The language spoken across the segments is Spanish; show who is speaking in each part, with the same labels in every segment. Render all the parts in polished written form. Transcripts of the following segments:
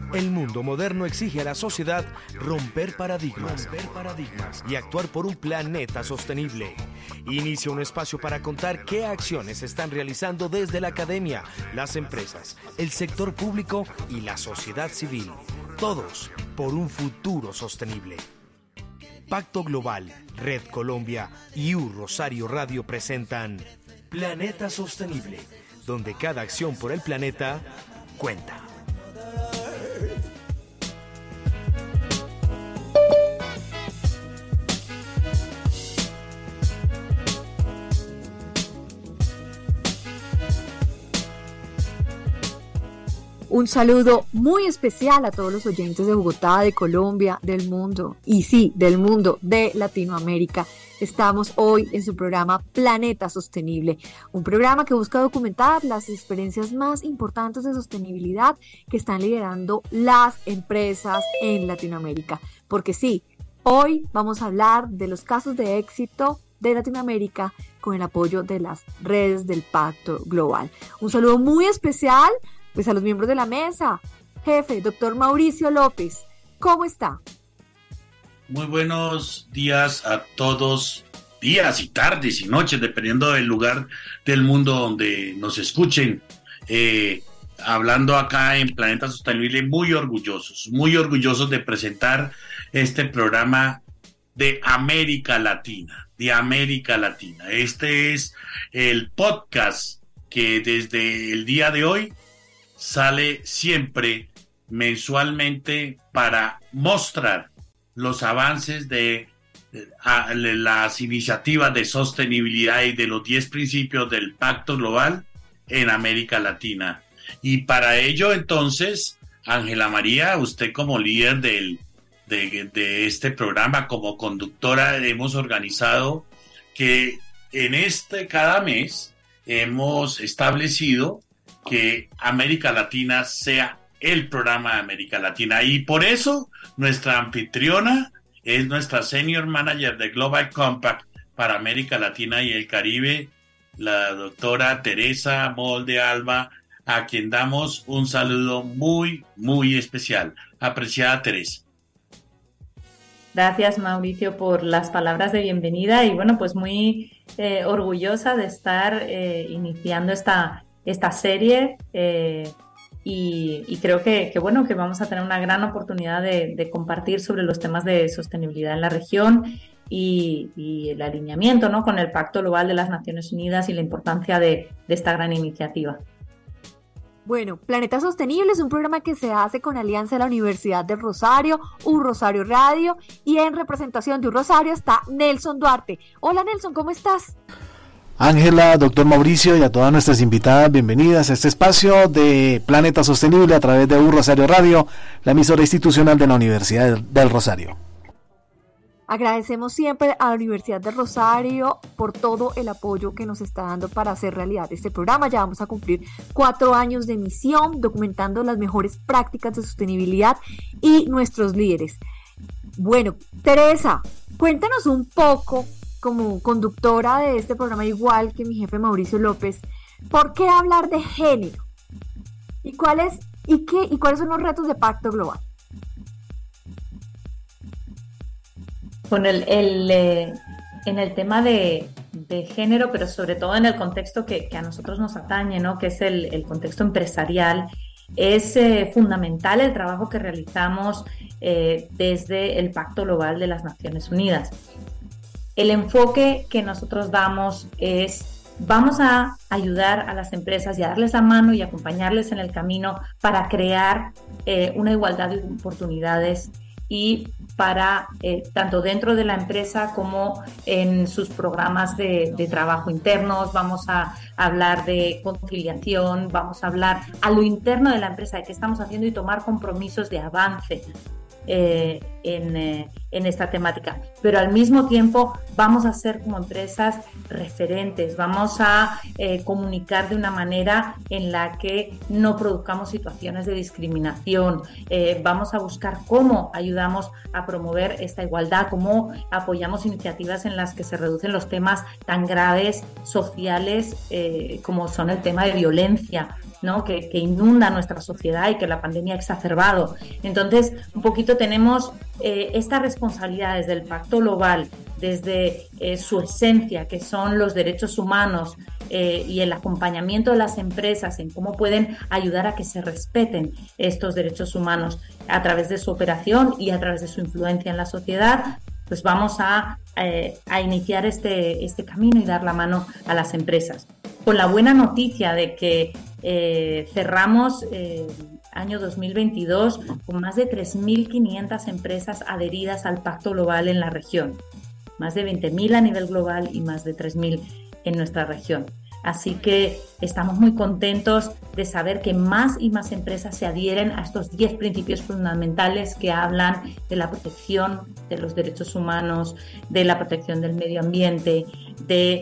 Speaker 1: El mundo moderno exige a la sociedad romper paradigmas y actuar por un planeta sostenible. Inicia un espacio para contar qué acciones se están realizando desde la academia, las empresas, el sector público y la sociedad civil. Todos por un futuro sostenible. Pacto Global, Red Colombia y U Rosario Radio presentan Planeta Sostenible, donde cada acción por el planeta cuenta.
Speaker 2: Un saludo muy especial a todos los oyentes de Bogotá, de Colombia, del mundo, y sí, del mundo, de Latinoamérica. Estamos hoy en su programa Planeta Sostenible, un programa que busca documentar las experiencias más importantes de sostenibilidad que están liderando las empresas en Latinoamérica. Porque sí, hoy vamos a hablar de los casos de éxito de Latinoamérica con el apoyo de las redes del Pacto Global. Un saludo muy especial pues a los miembros de la mesa. Jefe, doctor Mauricio López, ¿cómo está?
Speaker 3: Muy buenos días a todos, días y tardes y noches, dependiendo del lugar del mundo donde nos escuchen. Hablando acá en Planeta Sostenible, muy orgullosos de presentar este programa de América Latina. Este es el podcast que desde el día de hoy sale siempre mensualmente para mostrar los avances de las iniciativas de sostenibilidad y de los 10 principios del Pacto Global en América Latina. Y para ello, entonces, Ángela María, usted como líder de este programa, como conductora, hemos organizado que cada mes hemos establecido que América Latina sea el programa de América Latina, y por eso nuestra anfitriona es nuestra Senior Manager de Global Compact para América Latina y el Caribe, la doctora Teresa Molde Alba, a quien damos un saludo muy, muy especial. Apreciada Teresa.
Speaker 4: Gracias, Mauricio, por las palabras de bienvenida y bueno, pues muy orgullosa de estar iniciando esta serie y creo que bueno, que vamos a tener una gran oportunidad de compartir sobre los temas de sostenibilidad en la región y el alineamiento, ¿no?, con el Pacto Global de las Naciones Unidas y la importancia de esta gran iniciativa.
Speaker 2: Bueno, Planeta Sostenible es un programa que se hace con alianza de la Universidad del Rosario, U Rosario Radio, y en representación de U Rosario está Nelson Duarte. Hola Nelson, ¿cómo estás?
Speaker 5: Ángela, doctor Mauricio y a todas nuestras invitadas, bienvenidas a este espacio de Planeta Sostenible a través de U Rosario Radio, la emisora institucional de la Universidad del Rosario.
Speaker 2: Agradecemos siempre a la Universidad del Rosario por todo el apoyo que nos está dando para hacer realidad este programa. Ya vamos a cumplir 4 años de emisión, documentando las mejores prácticas de sostenibilidad y nuestros líderes. Bueno, Teresa, cuéntanos un poco, como conductora de este programa, igual que mi jefe Mauricio López, ¿por qué hablar de género? ¿Y cuáles son los retos de Pacto Global?
Speaker 4: Con en el tema de género, pero sobre todo en el contexto que a nosotros nos atañe, ¿no?, que es el contexto empresarial, es fundamental el trabajo que realizamos desde el Pacto Global de las Naciones Unidas. El enfoque que nosotros damos es: vamos a ayudar a las empresas y a darles la mano y acompañarles en el camino para crear una igualdad de oportunidades y para tanto dentro de la empresa como en sus programas de trabajo internos. Vamos a hablar de conciliación, vamos a hablar a lo interno de la empresa, de qué estamos haciendo y tomar compromisos de avance en esta temática, pero al mismo tiempo vamos a ser como empresas referentes, vamos a comunicar de una manera en la que no produzcamos situaciones de discriminación, vamos a buscar cómo ayudamos a promover esta igualdad, cómo apoyamos iniciativas en las que se reducen los temas tan graves sociales como son el tema de violencia ¿no? que inunda nuestra sociedad y que la pandemia ha exacerbado. Entonces, un poquito tenemos estas responsabilidades del Pacto Global desde su esencia, que son los derechos humanos y el acompañamiento de las empresas en cómo pueden ayudar a que se respeten estos derechos humanos a través de su operación y a través de su influencia en la sociedad. Pues vamos a iniciar este camino y dar la mano a las empresas. Con la buena noticia de que cerramos año 2022 con más de 3.500 empresas adheridas al Pacto Global en la región. Más de 20.000 a nivel global y más de 3.000 en nuestra región. Así que estamos muy contentos de saber que más y más empresas se adhieren a estos 10 principios fundamentales que hablan de la protección de los derechos humanos, de la protección del medio ambiente, de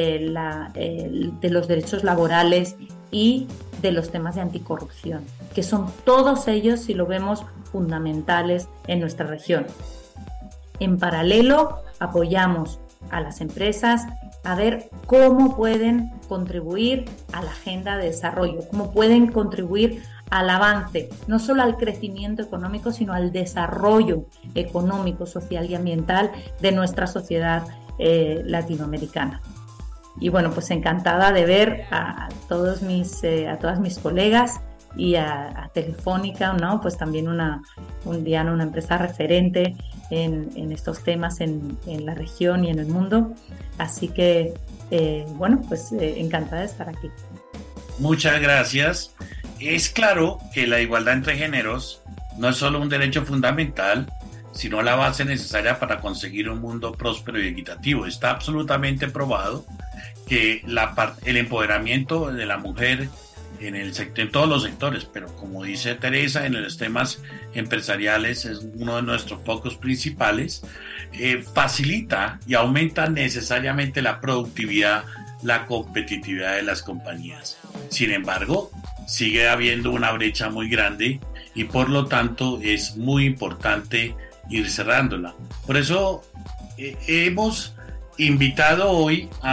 Speaker 4: los derechos laborales y de los temas de anticorrupción, que son todos ellos, si lo vemos, fundamentales en nuestra región. En paralelo, apoyamos a las empresas a ver cómo pueden contribuir a la agenda de desarrollo, cómo pueden contribuir al avance, no solo al crecimiento económico, sino al desarrollo económico, social y ambiental de nuestra sociedad latinoamericana. Y bueno, pues encantada de ver a todas mis colegas y a Telefónica, ¿no? Pues también una empresa referente en estos temas en la región y en el mundo. Así que, encantada de estar aquí.
Speaker 3: Muchas gracias. Es claro que la igualdad entre géneros no es solo un derecho fundamental, sino la base necesaria para conseguir un mundo próspero y equitativo. Está absolutamente probado que el empoderamiento de la mujer en todos los sectores, pero como dice Teresa, en los temas empresariales es uno de nuestros focos principales, facilita y aumenta necesariamente la productividad, la competitividad de las compañías. Sin embargo, sigue habiendo una brecha muy grande y por lo tanto es muy importante ir cerrándola. Por eso hemos invitado hoy a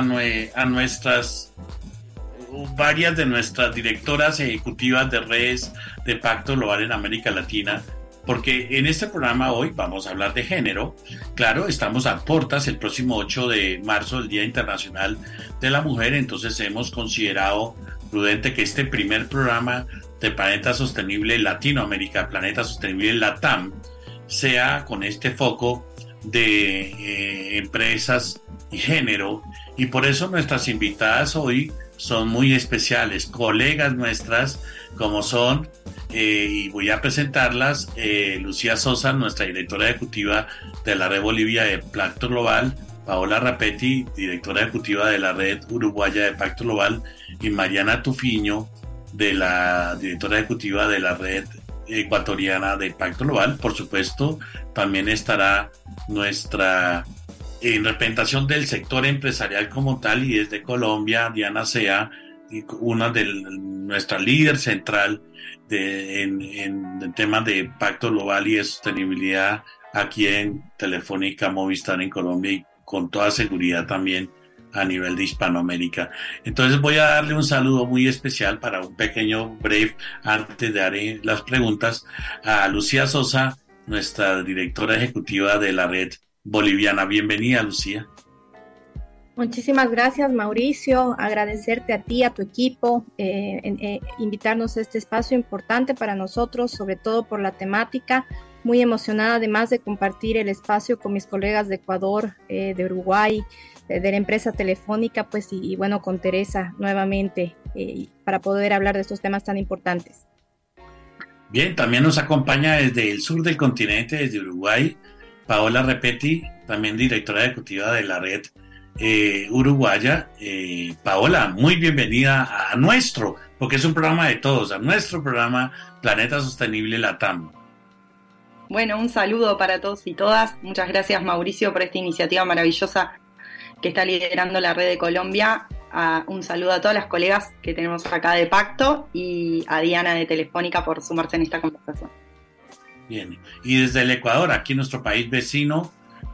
Speaker 3: varias de nuestras directoras ejecutivas de redes de Pacto Global en América Latina, porque en este programa hoy vamos a hablar de género. Claro, estamos a puertas el próximo 8 de marzo, el Día Internacional de la Mujer, entonces hemos considerado prudente que este primer programa de Planeta Sostenible Latinoamérica, Planeta Sostenible LATAM, sea con este foco de empresas y género, y por eso nuestras invitadas hoy son muy especiales, colegas nuestras, como son, y voy a presentarlas, Lucía Sosa, nuestra directora ejecutiva de la Red Bolivia de Pacto Global, Paola Rapetti, directora ejecutiva de la Red Uruguaya de Pacto Global, y Mariana Tufiño, de la directora ejecutiva de la Red Ecuatoriana de Pacto Global. Por supuesto, también estará nuestra en representación del sector empresarial como tal, y desde Colombia, Diana Sea, una de nuestra líder central en temas de Pacto Global y de sostenibilidad aquí en Telefónica Movistar en Colombia, y con toda seguridad también a nivel de Hispanoamérica. Entonces voy a darle un saludo muy especial para un pequeño break antes de dar las preguntas a Lucía Sosa, nuestra directora ejecutiva de la Red Boliviana. Bienvenida, Lucía.
Speaker 6: Muchísimas gracias, Mauricio. Agradecerte a ti, a tu equipo, invitarnos a este espacio importante para nosotros, sobre todo por la temática. Muy emocionada, además de compartir el espacio con mis colegas de Ecuador, de Uruguay, de la empresa Telefónica, pues y bueno, con Teresa nuevamente, para poder hablar de estos temas tan importantes.
Speaker 3: Bien, también nos acompaña desde el sur del continente, desde Uruguay, Paola Rapetti, también directora ejecutiva de la Red Uruguaya. Paola, muy bienvenida a nuestro, porque es un programa de todos, a nuestro programa Planeta Sostenible LATAM.
Speaker 7: Bueno, un saludo para todos y todas. Muchas gracias, Mauricio, por esta iniciativa maravillosa que está liderando la Red de Colombia. Un saludo a todas las colegas que tenemos acá de Pacto y a Diana de Telefónica por sumarse en esta conversación.
Speaker 3: Bien, y desde el Ecuador, aquí en nuestro país vecino,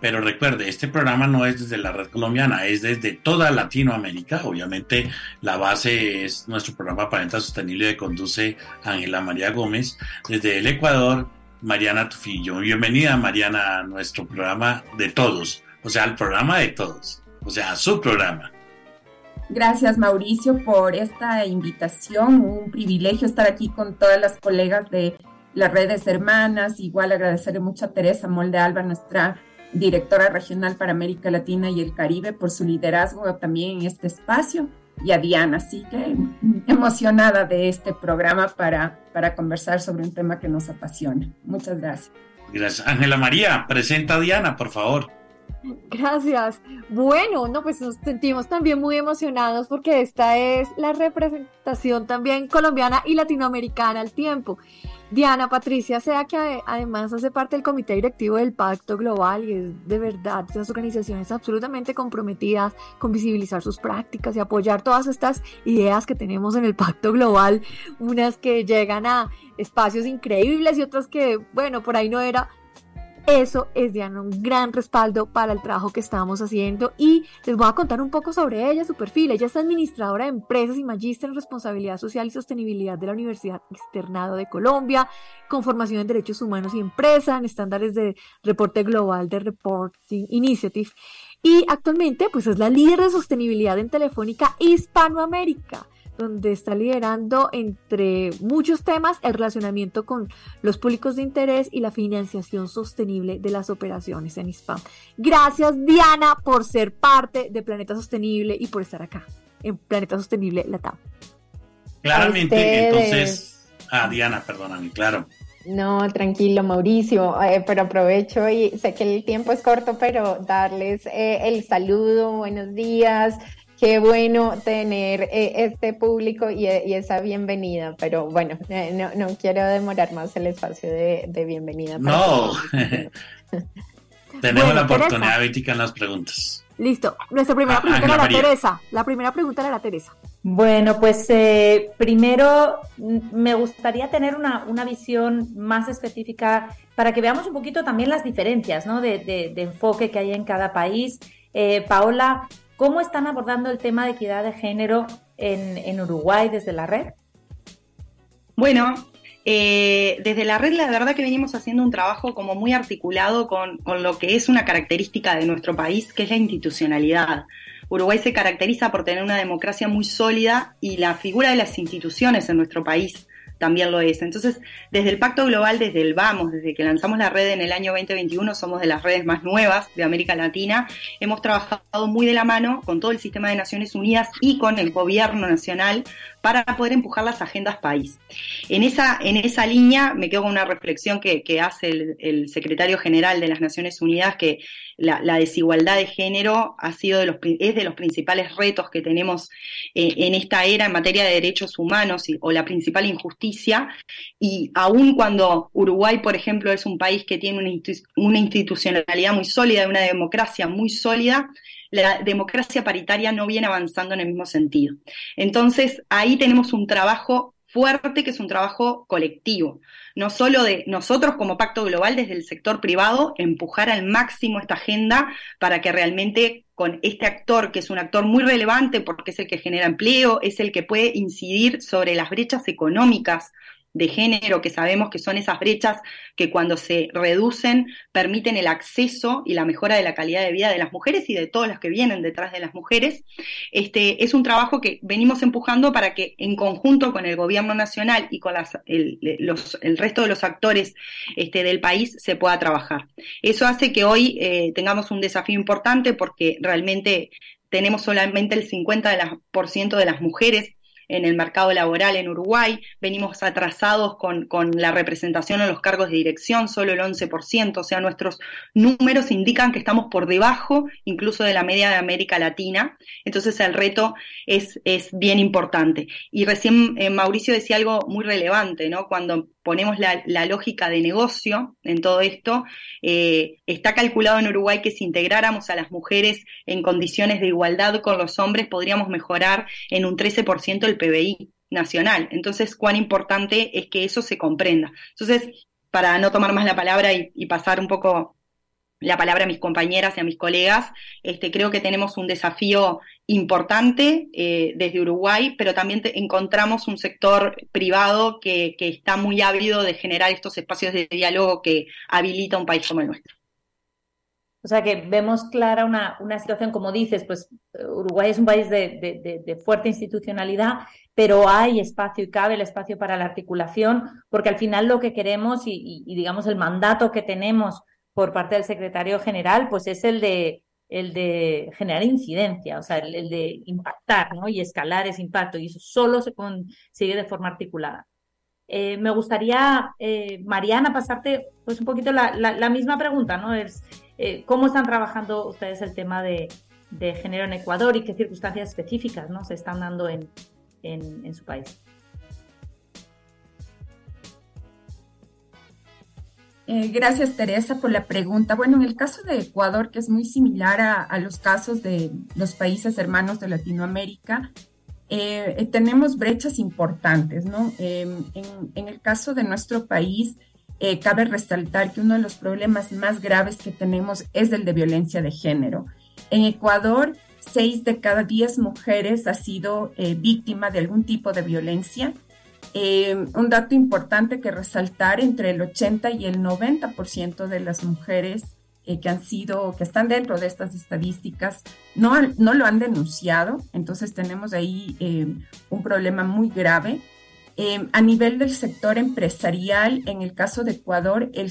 Speaker 3: Pero recuerde, este programa no es desde la red colombiana, es desde toda Latinoamérica. Obviamente la base es nuestro programa Planeta Sostenible que conduce Ángela María Gómez. Desde el Ecuador, Mariana Tufillo. Bienvenida, Mariana, a nuestro programa de todos, o sea, al programa de todos, o sea, a su programa.
Speaker 8: Gracias, Mauricio, por esta invitación. Un privilegio estar aquí con todas las colegas de las redes hermanas. Igual agradecerle mucho a Teresa Molde Alba, nuestra directora regional para América Latina y el Caribe, por su liderazgo también en este espacio, y a Diana, así que emocionada de este programa para conversar sobre un tema que nos apasiona. Muchas gracias.
Speaker 3: Gracias. Ángela María, presenta a Diana, por favor.
Speaker 2: Gracias. Bueno, no, pues nos sentimos también muy emocionados porque esta es la representación también colombiana y latinoamericana al tiempo. Diana Patricia Sea, que además hace parte del comité directivo del Pacto Global y es de verdad de esas organizaciones absolutamente comprometidas con visibilizar sus prácticas y apoyar todas estas ideas que tenemos en el Pacto Global, unas que llegan a espacios increíbles y otras que, bueno, por ahí no era. Eso es, Diana, un gran respaldo para el trabajo que estamos haciendo y les voy a contar un poco sobre ella, su perfil. Ella es administradora de empresas y magíster en responsabilidad social y sostenibilidad de la Universidad Externado de Colombia, con formación en derechos humanos y empresa, en estándares de reporte global de Reporting Initiative, y actualmente pues es la líder de sostenibilidad en Telefónica Hispanoamérica, donde está liderando, entre muchos temas, el relacionamiento con los públicos de interés y la financiación sostenible de las operaciones en Hispam. Gracias, Diana, por ser parte de Planeta Sostenible y por estar acá en Planeta Sostenible Latam.
Speaker 3: Claramente, entonces, Diana, perdóname, claro.
Speaker 9: No, tranquilo, Mauricio, pero aprovecho y sé que el tiempo es corto, pero darles el saludo, buenos días. Qué bueno tener este público y esa bienvenida, pero bueno, no quiero demorar más el espacio de bienvenida.
Speaker 3: No, tenemos
Speaker 2: bueno,
Speaker 3: la oportunidad
Speaker 2: Teresa.
Speaker 3: de Vítica en las preguntas.
Speaker 2: Listo, nuestra primera pregunta era la Teresa. La primera pregunta era la Teresa.
Speaker 4: Bueno, pues primero me gustaría tener una visión más específica para que veamos un poquito también las diferencias, ¿no? de enfoque que hay en cada país. Paola, ¿cómo están abordando el tema de equidad de género en Uruguay desde la red?
Speaker 7: Bueno, desde la red la verdad que venimos haciendo un trabajo como muy articulado con lo que es una característica de nuestro país, que es la institucionalidad. Uruguay se caracteriza por tener una democracia muy sólida y la figura de las instituciones en nuestro país también lo es. Entonces, desde el Pacto Global, desde el Vamos, desde que lanzamos la red en el año 2021, somos de las redes más nuevas de América Latina, hemos trabajado muy de la mano con todo el sistema de Naciones Unidas y con el gobierno nacional para poder empujar las agendas país. En esa línea me quedo con una reflexión que hace el secretario general de las Naciones Unidas, que la desigualdad de género es de los principales retos que tenemos en esta era en materia de derechos humanos o la principal injusticia, y aun cuando Uruguay, por ejemplo, es un país que tiene una institucionalidad muy sólida, una democracia muy sólida, la democracia paritaria no viene avanzando en el mismo sentido. Entonces, ahí tenemos un trabajo fuerte que es un trabajo colectivo, no solo de nosotros como Pacto Global, desde el sector privado, empujar al máximo esta agenda para que realmente con este actor, que es un actor muy relevante porque es el que genera empleo, es el que puede incidir sobre las brechas económicas de género, que sabemos que son esas brechas que cuando se reducen permiten el acceso y la mejora de la calidad de vida de las mujeres y de todos los que vienen detrás de las mujeres. Es un trabajo que venimos empujando para que en conjunto con el gobierno nacional y con el resto de los actores del país se pueda trabajar. Eso hace que hoy tengamos un desafío importante porque realmente tenemos solamente el 50% de las mujeres en el mercado laboral en Uruguay, venimos atrasados con la representación en los cargos de dirección, solo el 11%, o sea, nuestros números indican que estamos por debajo incluso de la media de América Latina, entonces el reto es bien importante. Y recién Mauricio decía algo muy relevante, ¿no? Cuando ponemos la lógica de negocio en todo esto, está calculado en Uruguay que si integráramos a las mujeres en condiciones de igualdad con los hombres, podríamos mejorar en un 13% el PBI nacional. Entonces, cuán importante es que eso se comprenda. Entonces, para no tomar más la palabra y pasar un poco la palabra a mis compañeras y a mis colegas. Creo que tenemos un desafío importante desde Uruguay, pero también encontramos un sector privado que está muy ávido de generar estos espacios de diálogo que habilita un país como el nuestro.
Speaker 4: O sea que vemos clara una situación, como dices, pues Uruguay es un país de fuerte institucionalidad, pero hay espacio y cabe el espacio para la articulación, porque al final lo que queremos y digamos el mandato que tenemos por parte del secretario general, pues es el de generar incidencia, o sea, el de impactar, ¿no? Y escalar ese impacto, y eso solo se consigue de forma articulada. Me gustaría, Mariana, pasarte pues un poquito la misma pregunta, ¿no? ¿Cómo están trabajando ustedes el tema de género en Ecuador y qué circunstancias específicas, ¿no?, se están dando en su país?
Speaker 8: Gracias, Teresa, por la pregunta. Bueno, en el caso de Ecuador, que es muy similar a los casos de los países hermanos de Latinoamérica, tenemos brechas importantes, ¿no? En el caso de nuestro país, cabe resaltar que uno de los problemas más graves que tenemos es el de violencia de género. En Ecuador, 6 de cada 10 mujeres ha sido víctima de algún tipo de violencia. Un dato importante que resaltar, entre el 80 y el 90% de las mujeres que están dentro de estas estadísticas no lo han denunciado, entonces tenemos ahí un problema muy grave. A nivel del sector empresarial, en el caso de Ecuador, el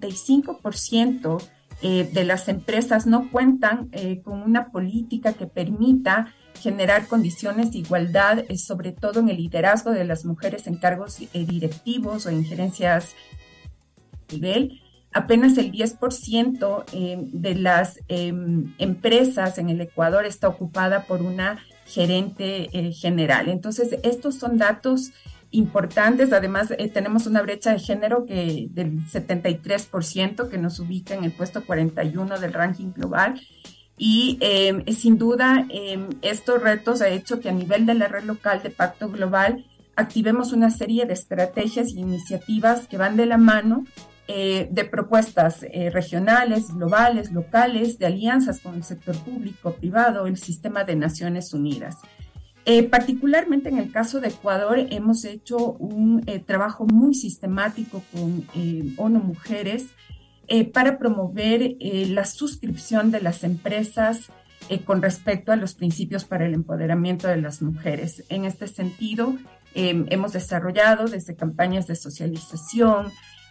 Speaker 8: 65% de las empresas no cuentan con una política que permita generar condiciones de igualdad, sobre todo en el liderazgo de las mujeres en cargos directivos o en gerencias de nivel. Apenas el 10% de las empresas en el Ecuador está ocupada por una gerente general. Entonces, estos son datos importantes. Además, tenemos una brecha de género del 73%, que nos ubica en el puesto 41 del ranking global. Y sin duda, estos retos ha hecho que a nivel de la red local de Pacto Global activemos una serie de estrategias e iniciativas que van de la mano de propuestas regionales, globales, locales, de alianzas con el sector público, privado, el sistema de Naciones Unidas. Particularmente en el caso de Ecuador, hemos hecho un trabajo muy sistemático con ONU Mujeres para promover la suscripción de las empresas con respecto a los principios para el empoderamiento de las mujeres. En este sentido, hemos desarrollado desde campañas de socialización,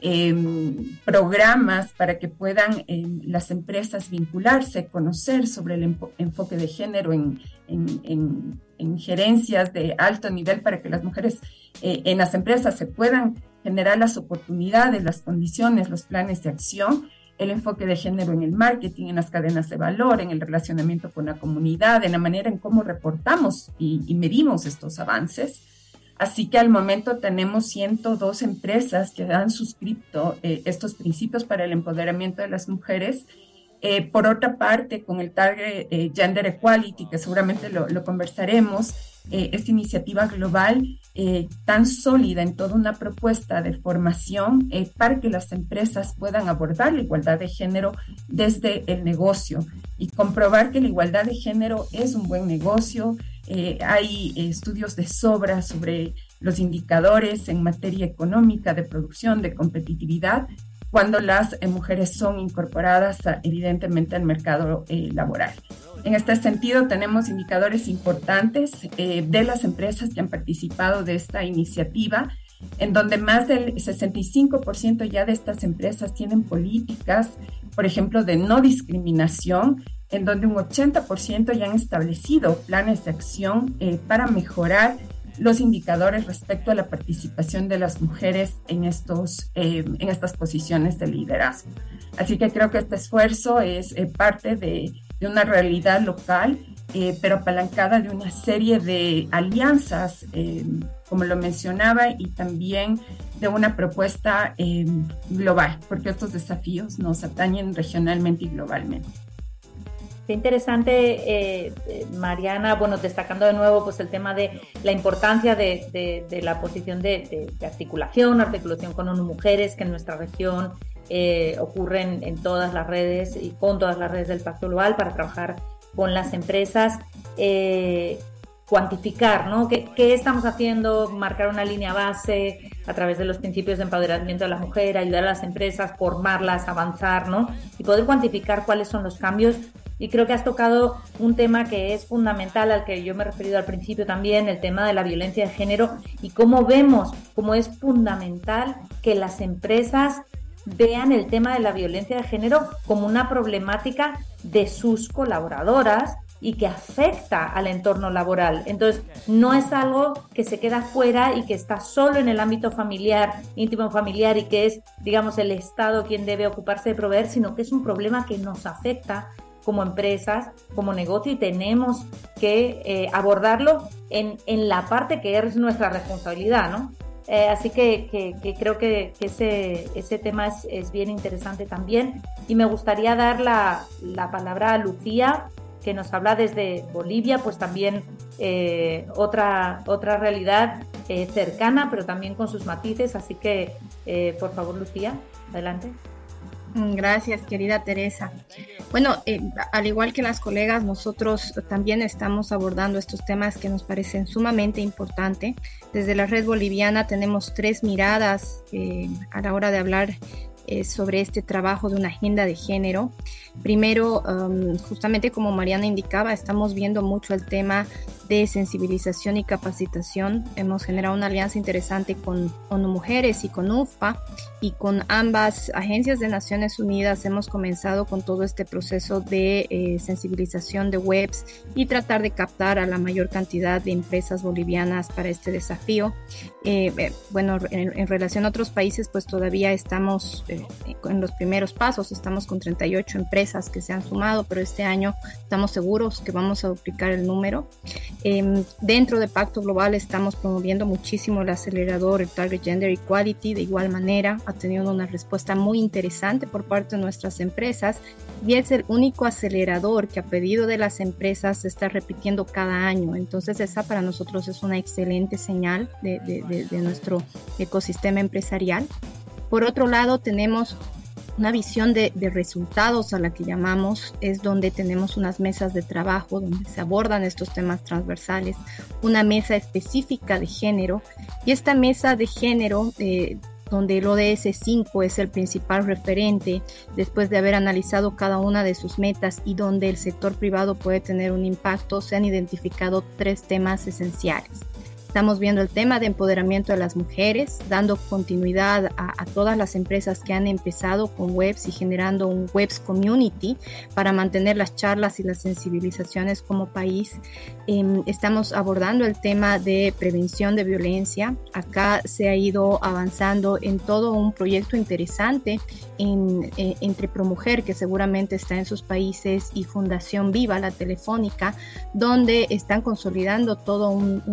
Speaker 8: programas para que puedan las empresas vincularse, conocer sobre el enfoque de género en gerencias de alto nivel, para que las mujeres en las empresas se puedan generar las oportunidades, las condiciones, los planes de acción, el enfoque de género en el marketing, en las cadenas de valor, en el relacionamiento con la comunidad, en la manera en cómo reportamos y medimos estos avances. Así que al momento tenemos 102 empresas que han suscrito estos principios para el empoderamiento de las mujeres. Por otra parte, con el Target Gender Equality, que seguramente lo conversaremos, esta iniciativa global tan sólida en toda una propuesta de formación para que las empresas puedan abordar la igualdad de género desde el negocio y comprobar que la igualdad de género es un buen negocio. Hay estudios de sobra sobre los indicadores en materia económica, de producción, de competitividad, cuando las mujeres son incorporadas evidentemente al mercado laboral. En este sentido, tenemos indicadores importantes de las empresas que han participado de esta iniciativa, en donde más del 65% ya de estas empresas tienen políticas, por ejemplo, de no discriminación, en donde un 80% ya han establecido planes de acción para mejorar los indicadores respecto a la participación de las mujeres en estas posiciones de liderazgo. Así que creo que este esfuerzo es parte de una realidad local, pero apalancada de una serie de alianzas, como lo mencionaba, y también de una propuesta global, porque estos desafíos nos atañen regionalmente y globalmente.
Speaker 4: Qué interesante, Mariana, bueno, destacando de nuevo pues el tema de la importancia de la posición de articulación con ONU Mujeres, que en nuestra región ocurren en todas las redes y con todas las redes del Pacto Global para trabajar con las empresas, cuantificar, ¿no? ¿Qué estamos haciendo? Marcar una línea base a través de los principios de empoderamiento de la mujer, ayudar a las empresas, formarlas, avanzar, ¿no? Y poder cuantificar cuáles son los cambios. Y creo que has tocado un tema que es fundamental, al que yo me he referido al principio también, el tema de la violencia de género, y cómo vemos cómo es fundamental que las empresas vean el tema de la violencia de género como una problemática de sus colaboradoras y que afecta al entorno laboral. Entonces, no es algo que se queda fuera y que está solo en el ámbito familiar, íntimo familiar, y que es, digamos, el Estado quien debe ocuparse de proveer, sino que es un problema que nos afecta como empresas, como negocio, y tenemos que abordarlo en la parte que es nuestra responsabilidad, ¿no? Así que creo que ese tema es bien interesante también. Y me gustaría dar la palabra a Lucía, que nos habla desde Bolivia, pues también otra realidad cercana, pero también con sus matices. Así que, por favor, Lucía, adelante.
Speaker 6: Gracias, querida Teresa. Bueno, al igual que las colegas, nosotros también estamos abordando estos temas que nos parecen sumamente importantes. Desde la Red Boliviana tenemos 3 miradas a la hora de hablar sobre este trabajo de una agenda de género. Primero, justamente como Mariana indicaba, estamos viendo mucho el tema de sensibilización y capacitación. Hemos generado una alianza interesante con ONU Mujeres y con UFPA, y con ambas agencias de Naciones Unidas hemos comenzado con todo este proceso de sensibilización de webs y tratar de captar a la mayor cantidad de empresas bolivianas para este desafío. Bueno, en relación a otros países, pues todavía estamos en los primeros pasos. Estamos con 38 empresas que se han sumado, pero este año estamos seguros que vamos a duplicar el número. Dentro de Pacto Global estamos promoviendo muchísimo el acelerador, el Target Gender Equality. De igual manera, ha tenido una respuesta muy interesante por parte de nuestras empresas, y es el único acelerador que a pedido de las empresas se está repitiendo cada año. Entonces esa para nosotros es una excelente señal de nuestro ecosistema empresarial. Por otro lado, tenemos una visión de resultados, a la que llamamos, es donde tenemos unas mesas de trabajo donde se abordan estos temas transversales, una mesa específica de género, y esta mesa de género donde el ODS 5 es el principal referente después de haber analizado cada una de sus metas y donde el sector privado puede tener un impacto. Se han identificado 3 temas esenciales. Estamos viendo el tema de empoderamiento de las mujeres, dando continuidad a todas las empresas que han empezado con webs y generando un webs community para mantener las charlas y las sensibilizaciones como país. Estamos abordando el tema de prevención de violencia. Acá se ha ido avanzando en todo un proyecto interesante entre ProMujer, que seguramente está en sus países, y Fundación Viva, la telefónica, donde están consolidando todo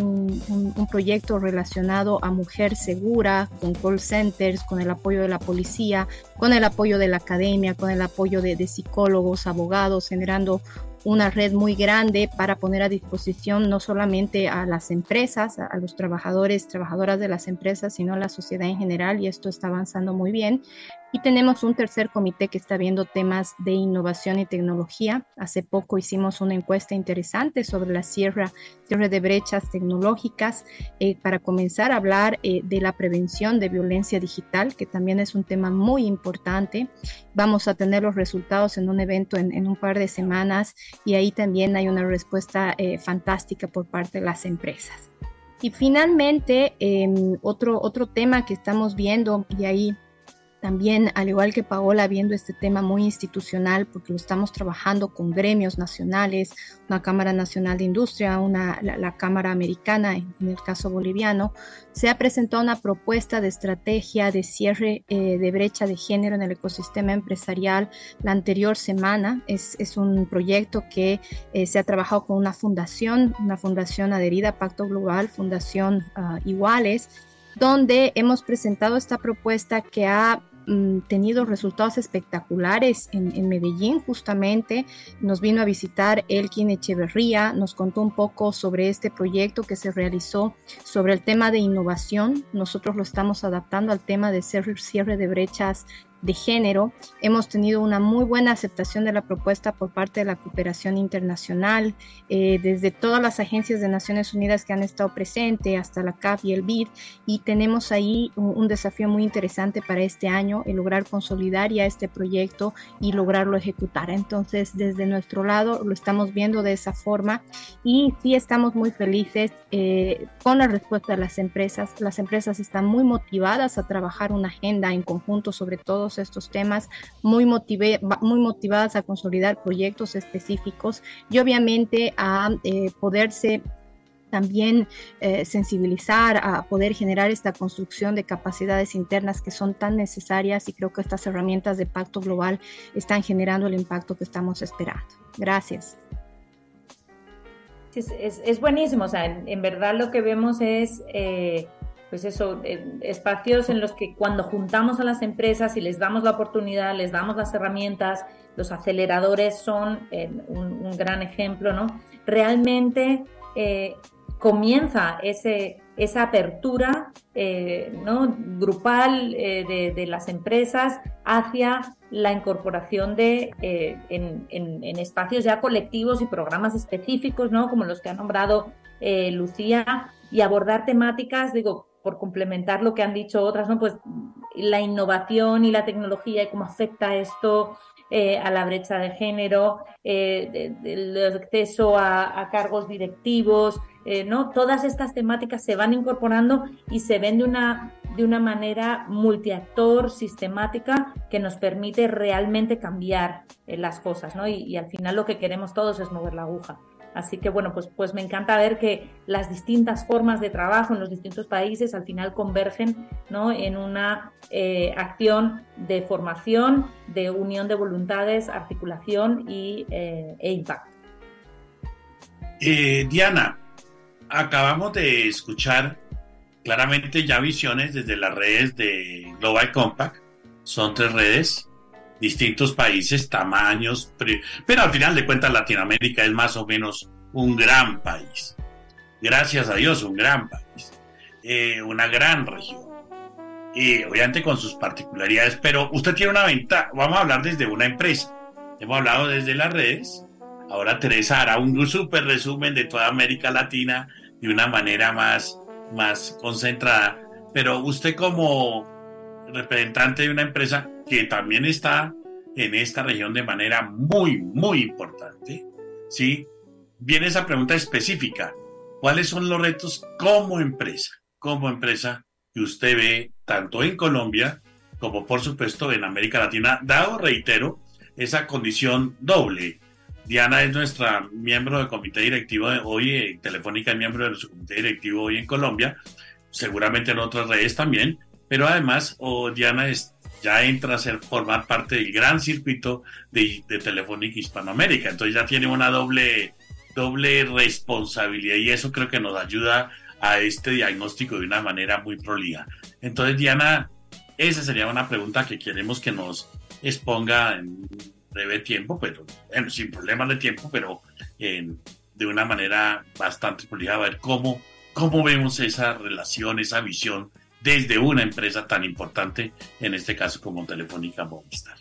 Speaker 6: un proyecto relacionado a mujer segura, con call centers, con el apoyo de la policía, con el apoyo de la academia, con el apoyo de psicólogos, abogados, generando una red muy grande para poner a disposición no solamente a las empresas, a los trabajadores, trabajadoras de las empresas, sino a la sociedad en general, y esto está avanzando muy bien. Y tenemos un tercer comité que está viendo temas de innovación y tecnología. Hace poco hicimos una encuesta interesante sobre la cierre de brechas tecnológicas para comenzar a hablar de la prevención de violencia digital, que también es un tema muy importante. Vamos a tener los resultados en un evento en un par de semanas, y ahí también hay una respuesta fantástica por parte de las empresas. Y finalmente, otro tema que estamos viendo, y ahí también, al igual que Paola, viendo este tema muy institucional, porque lo estamos trabajando con gremios nacionales, una Cámara Nacional de Industria, la Cámara Americana, en el caso boliviano, se ha presentado una propuesta de estrategia de cierre de brecha de género en el ecosistema empresarial la anterior semana. Es un proyecto que se ha trabajado con una fundación adherida a Pacto Global, Fundación Iguales, donde hemos presentado esta propuesta que ha tenido resultados espectaculares en Medellín. Justamente nos vino a visitar Elkin Echeverría, nos contó un poco sobre este proyecto que se realizó sobre el tema de innovación. Nosotros lo estamos adaptando al tema de cierre de brechas de género. Hemos tenido una muy buena aceptación de la propuesta por parte de la cooperación internacional, desde todas las agencias de Naciones Unidas que han estado presentes, hasta la CAF y el BID, y tenemos ahí un desafío muy interesante para este año, el lograr consolidar ya este proyecto y lograrlo ejecutar. Entonces, desde nuestro lado lo estamos viendo de esa forma y sí estamos muy felices con la respuesta de las empresas. Las empresas están muy motivadas a trabajar una agenda en conjunto sobre todos estos temas, muy motivadas a consolidar proyectos específicos y obviamente a poderse también sensibilizar, a poder generar esta construcción de capacidades internas que son tan necesarias, y creo que estas herramientas de Pacto Global están generando el impacto que estamos esperando. Gracias.
Speaker 4: Es buenísimo, o sea, en verdad lo que vemos es pues eso, espacios en los que cuando juntamos a las empresas y les damos la oportunidad, les damos las herramientas, los aceleradores son un gran ejemplo, ¿no? Realmente comienza esa apertura ¿no? grupal de las empresas hacia la incorporación en espacios ya colectivos y programas específicos, ¿no? Como los que ha nombrado Lucía, y abordar temáticas, digo, por complementar lo que han dicho otras, ¿no? Pues la innovación y la tecnología y cómo afecta esto a la brecha de género, el acceso a cargos directivos, ¿no? Todas estas temáticas se van incorporando y se ven de una manera multiactor, sistemática, que nos permite realmente cambiar las cosas, ¿no? Y al final lo que queremos todos es mover la aguja. Así que bueno, pues me encanta ver que las distintas formas de trabajo en los distintos países al final convergen, ¿no? En una acción de formación, de unión de voluntades, articulación e impacto.
Speaker 3: Diana, acabamos de escuchar claramente ya visiones desde las redes de Global Compact. Son 3 redes, distintos países, tamaños, pero al final de cuentas Latinoamérica es más o menos un gran país. Gracias a Dios, un gran país. Una gran región. Obviamente con sus particularidades, pero usted tiene una ventaja. Vamos a hablar desde una empresa. Hemos hablado desde las redes. Ahora Teresa hará un súper resumen de toda América Latina de una manera más concentrada. Pero usted como representante de una empresa que también está en esta región de manera muy, muy importante, ¿sí? Viene esa pregunta específica. ¿Cuáles son los retos como empresa que usted ve tanto en Colombia como por supuesto en América Latina, dado, reitero, esa condición doble? Diana es nuestra miembro del comité directivo de hoy, Telefónica es miembro de nuestro comité directivo hoy en Colombia, seguramente en otras redes también, pero además Diana ya entra a formar parte del gran circuito de Telefónica Hispanoamérica, entonces ya tiene una doble responsabilidad, y eso creo que nos ayuda a este diagnóstico de una manera muy prolija. Entonces, Diana, esa sería una pregunta que queremos que nos exponga en breve tiempo, pero sin problemas de tiempo, pero de una manera bastante prolija, a ver cómo vemos esa relación, esa visión desde una empresa tan importante, en este caso como Telefónica Movistar.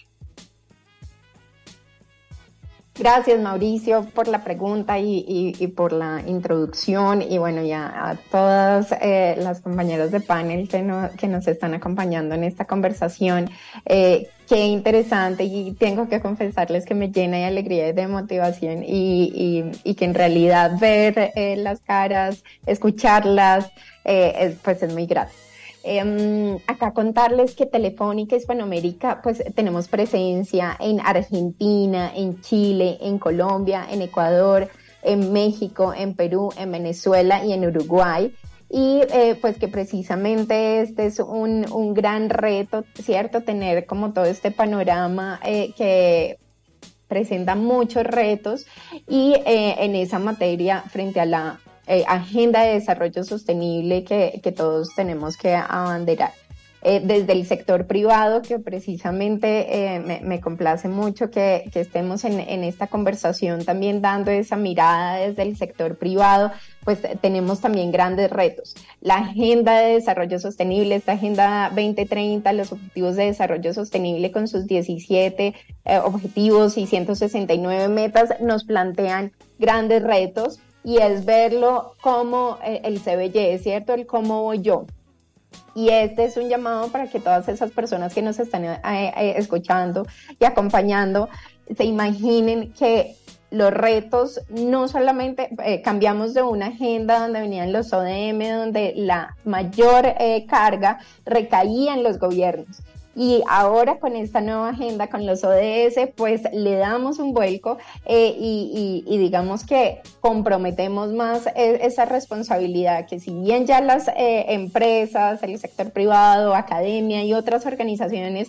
Speaker 9: Gracias, Mauricio, por la pregunta y por la introducción, y bueno, ya a todas las compañeras de panel que nos están acompañando en esta conversación. Qué interesante, y tengo que confesarles que me llena de alegría y de motivación, y que en realidad ver las caras, escucharlas, pues es muy grato. Acá contarles que Telefónica Hispanoamérica, pues tenemos presencia en Argentina, en Chile, en Colombia, en Ecuador, en México, en Perú, en Venezuela y en Uruguay. Y pues que precisamente este es un gran reto, ¿cierto? Tener como todo este panorama que presenta muchos retos, y en esa materia frente a la agenda de desarrollo sostenible que todos tenemos que abanderar. desde el sector privado, que precisamente me complace mucho que estemos en esta conversación también dando esa mirada desde el sector privado, pues tenemos también grandes retos. La Agenda de Desarrollo Sostenible, esta Agenda 2030, los Objetivos de Desarrollo Sostenible con sus 17 objetivos y 169 metas nos plantean grandes retos, y es verlo como el CBY, ¿cierto? El cómo voy yo. Y este es un llamado para que todas esas personas que nos están escuchando y acompañando se imaginen que los retos no solamente cambiamos de una agenda donde venían los ODM, donde la mayor carga recaía en los gobiernos. Y ahora con esta nueva agenda, con los ODS, pues le damos un vuelco y digamos que comprometemos más esa responsabilidad, que si bien ya las empresas, el sector privado, academia y otras organizaciones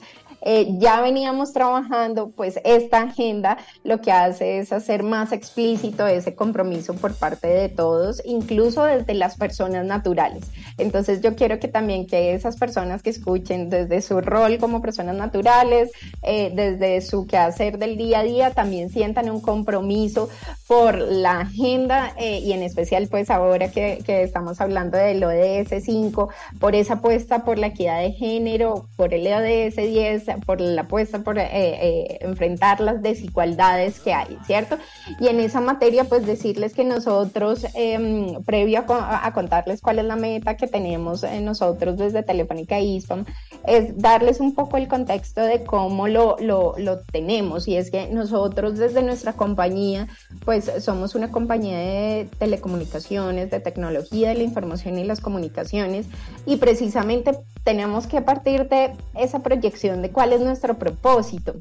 Speaker 9: ya veníamos trabajando, pues esta agenda lo que hace es hacer más explícito ese compromiso por parte de todos, incluso desde las personas naturales. Entonces yo quiero que también que esas personas que escuchen desde su rol como personas naturales, desde su quehacer del día a día, también sientan un compromiso por la agenda y en especial pues ahora que estamos hablando del ODS 5, por esa apuesta por la equidad de género, por el ODS 10, por la apuesta por enfrentar las desigualdades que hay, ¿cierto? Y en esa materia pues decirles que nosotros, previo a contarles cuál es la meta que tenemos nosotros desde Telefónica ISPAM, es darles un poco el contexto de cómo lo tenemos, y es que nosotros desde nuestra compañía pues somos una compañía de telecomunicaciones, de tecnología de la información y las comunicaciones, y precisamente tenemos que partir de esa proyección de cuál es nuestro propósito.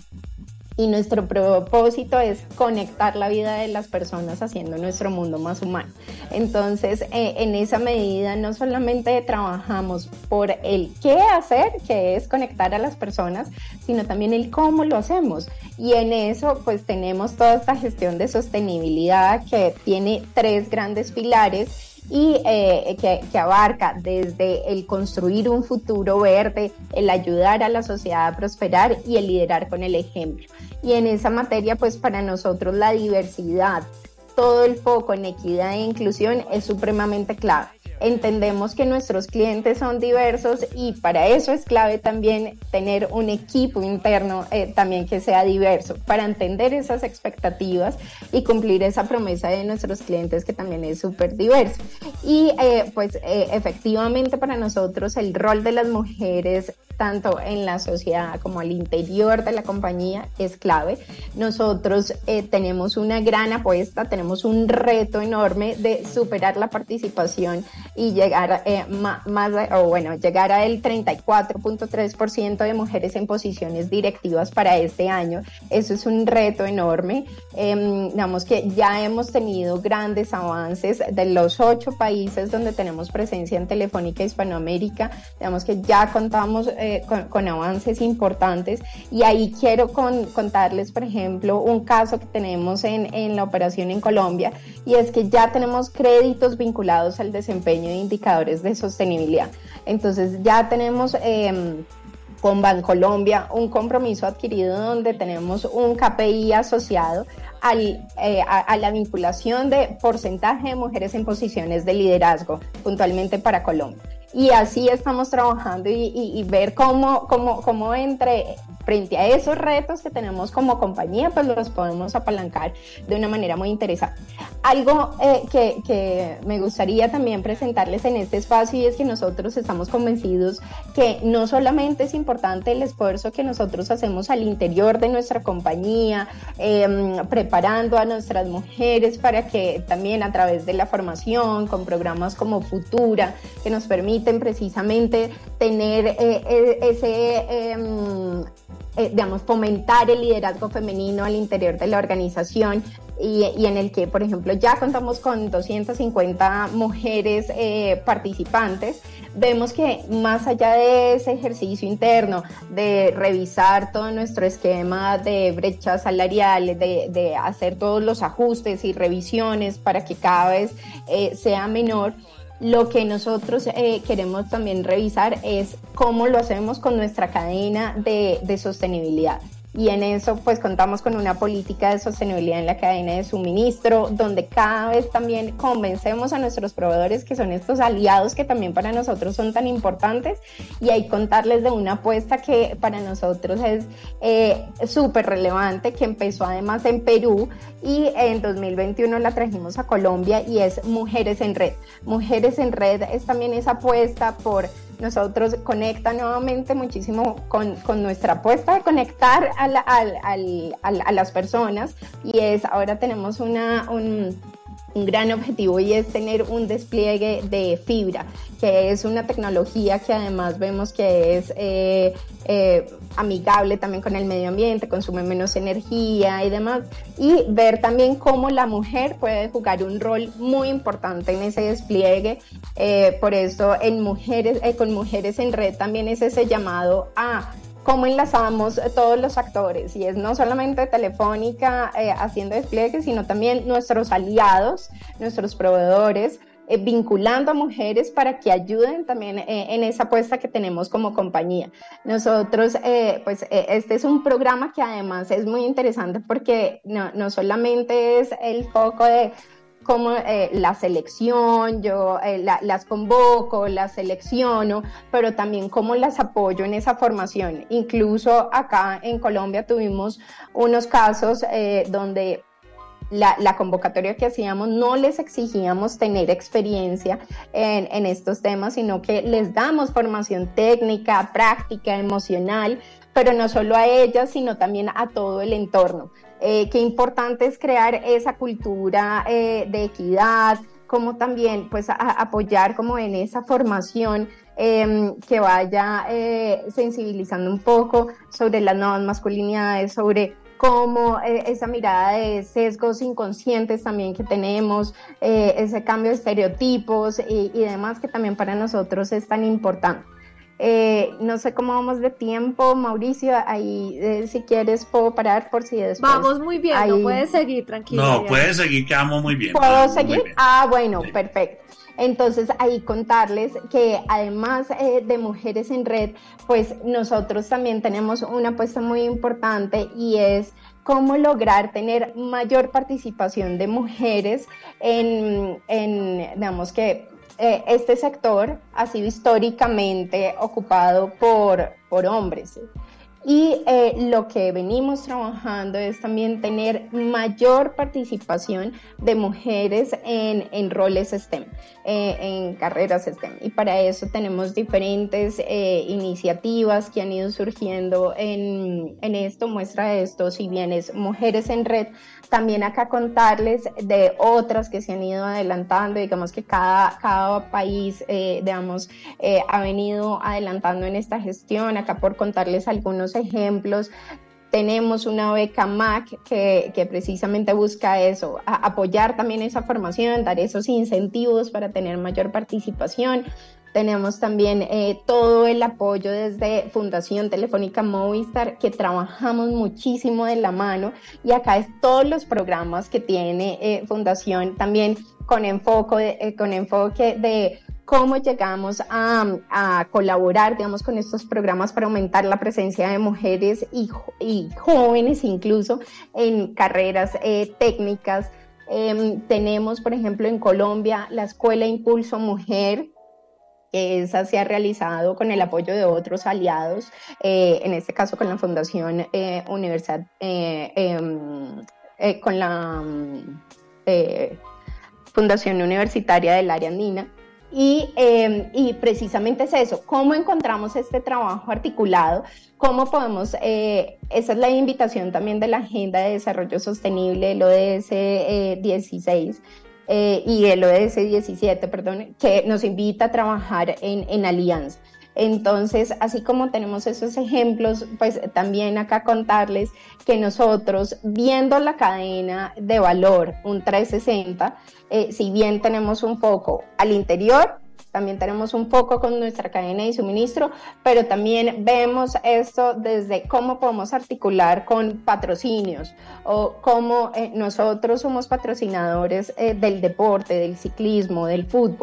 Speaker 9: Y nuestro propósito es conectar la vida de las personas haciendo nuestro mundo más humano. Entonces, en esa medida, no solamente trabajamos por el qué hacer, que es conectar a las personas, sino también el cómo lo hacemos. Y en eso, pues tenemos toda esta gestión de sostenibilidad que tiene 3 grandes pilares, y que abarca desde el construir un futuro verde, el ayudar a la sociedad a prosperar y el liderar con el ejemplo. Y en esa materia, pues para nosotros la diversidad, todo el foco en equidad e inclusión es supremamente clave. Entendemos que nuestros clientes son diversos y para eso es clave también tener un equipo interno también que sea diverso, para entender esas expectativas y cumplir esa promesa de nuestros clientes que también es súper diverso. Y efectivamente para nosotros el rol de las mujeres tanto en la sociedad como al interior de la compañía es clave. Nosotros tenemos una gran apuesta, tenemos un reto enorme de superar la participación y llegar llegar al 34.3% de mujeres en posiciones directivas para este año. Eso es un reto enorme. Digamos que ya hemos tenido grandes avances de los 8 países donde tenemos presencia en Telefónica Hispanoamérica. Digamos que ya contamos con avances importantes, y ahí quiero contarles, por ejemplo, un caso que tenemos en la operación en Colombia, y es que ya tenemos créditos vinculados al desempeño de indicadores de sostenibilidad. Entonces ya tenemos con Bancolombia un compromiso adquirido donde tenemos un KPI asociado a la vinculación de porcentaje de mujeres en posiciones de liderazgo, puntualmente para Colombia. Y así estamos trabajando y ver cómo frente a esos retos que tenemos como compañía, pues los podemos apalancar de una manera muy interesante. Algo que me gustaría también presentarles en este espacio, y es que nosotros estamos convencidos que no solamente es importante el esfuerzo que nosotros hacemos al interior de nuestra compañía, preparando a nuestras mujeres para que también a través de la formación, con programas como Futura, que nos permiten precisamente tener fomentar el liderazgo femenino al interior de la organización, y en el que, por ejemplo, ya contamos con 250 mujeres participantes. Vemos que más allá de ese ejercicio interno de revisar todo nuestro esquema de brechas salariales, de hacer todos los ajustes y revisiones para que cada vez sea menor, Lo que nosotros queremos también revisar es cómo lo hacemos con nuestra cadena de sostenibilidad. Y en eso pues contamos con una política de sostenibilidad en la cadena de suministro, donde cada vez también convencemos a nuestros proveedores que son estos aliados que también para nosotros son tan importantes, y ahí contarles de una apuesta que para nosotros es súper relevante, que empezó además en Perú y en 2021 la trajimos a Colombia, y es Mujeres en Red. Mujeres en Red es también esa apuesta por nosotros, conecta nuevamente muchísimo con nuestra apuesta de conectar a las personas, y es ahora tenemos un gran objetivo, y es tener un despliegue de fibra, que es una tecnología que además vemos que es amigable también con el medio ambiente, consume menos energía y demás, y ver también cómo la mujer puede jugar un rol muy importante en ese despliegue. Por eso con Mujeres en Red también es ese llamado a cómo enlazamos todos los actores, y es no solamente Telefónica haciendo despliegue, sino también nuestros aliados, nuestros proveedores, vinculando a mujeres para que ayuden también en esa apuesta que tenemos como compañía. Nosotros, este es un programa que además es muy interesante porque no solamente es el foco de como la selección, yo las convoco, las selecciono, pero también cómo las apoyo en esa formación. Incluso acá en Colombia tuvimos unos casos donde la convocatoria que hacíamos no les exigíamos tener experiencia en estos temas, sino que les damos formación técnica, práctica, emocional, pero no solo a ellas, sino también a todo el entorno. Qué importante es crear esa cultura de equidad, como también pues apoyar como en esa formación que vaya sensibilizando un poco sobre las nuevas masculinidades, sobre cómo esa mirada de sesgos inconscientes también que tenemos, ese cambio de estereotipos y demás, que también para nosotros es tan importante. No sé cómo vamos de tiempo, Mauricio, ahí si quieres puedo parar por si después...
Speaker 2: Vamos muy bien, ahí... no puedes seguir, tranquilo.
Speaker 3: No, puedes seguir, quedamos muy bien.
Speaker 9: ¿Puedo seguir? Bueno, sí. Perfecto. Entonces ahí contarles que además de Mujeres en Red, pues nosotros también tenemos una apuesta muy importante, y es cómo lograr tener mayor participación de mujeres en digamos que este sector ha sido históricamente ocupado por hombres. Y lo que venimos trabajando es también tener mayor participación de mujeres en roles STEM, en carreras STEM. Y para eso tenemos diferentes iniciativas que han ido surgiendo en esto. Muestra de esto, si bien es Mujeres en Red, también acá contarles de otras que se han ido adelantando. Digamos que cada país ha venido adelantando en esta gestión. Acá por contarles algunos ejemplos, tenemos una beca MAC que precisamente busca eso, apoyar también esa formación, dar esos incentivos para tener mayor participación. Tenemos también todo el apoyo desde Fundación Telefónica Movistar, que trabajamos muchísimo de la mano, y acá es todos los programas que tiene Fundación, también con enfoque de cómo llegamos a colaborar, digamos, con estos programas para aumentar la presencia de mujeres y jóvenes incluso en carreras técnicas. Tenemos, por ejemplo, en Colombia la Escuela Impulso Mujer, que esa se ha realizado con el apoyo de otros aliados, en este caso con la Fundación Universidad, con la Fundación Universitaria del Área Andina. Y precisamente es eso, cómo encontramos este trabajo articulado, cómo podemos, esa es la invitación también de la Agenda de Desarrollo Sostenible, el ODS 16 y el ODS 17, perdón, que nos invita a trabajar en alianza. Entonces, así como tenemos esos ejemplos, pues también acá contarles que nosotros, viendo la cadena de valor, un 360, si bien tenemos un foco al interior, también tenemos un foco con nuestra cadena de suministro, pero también vemos esto desde cómo podemos articular con patrocinios, o cómo nosotros somos patrocinadores del deporte, del ciclismo, del fútbol,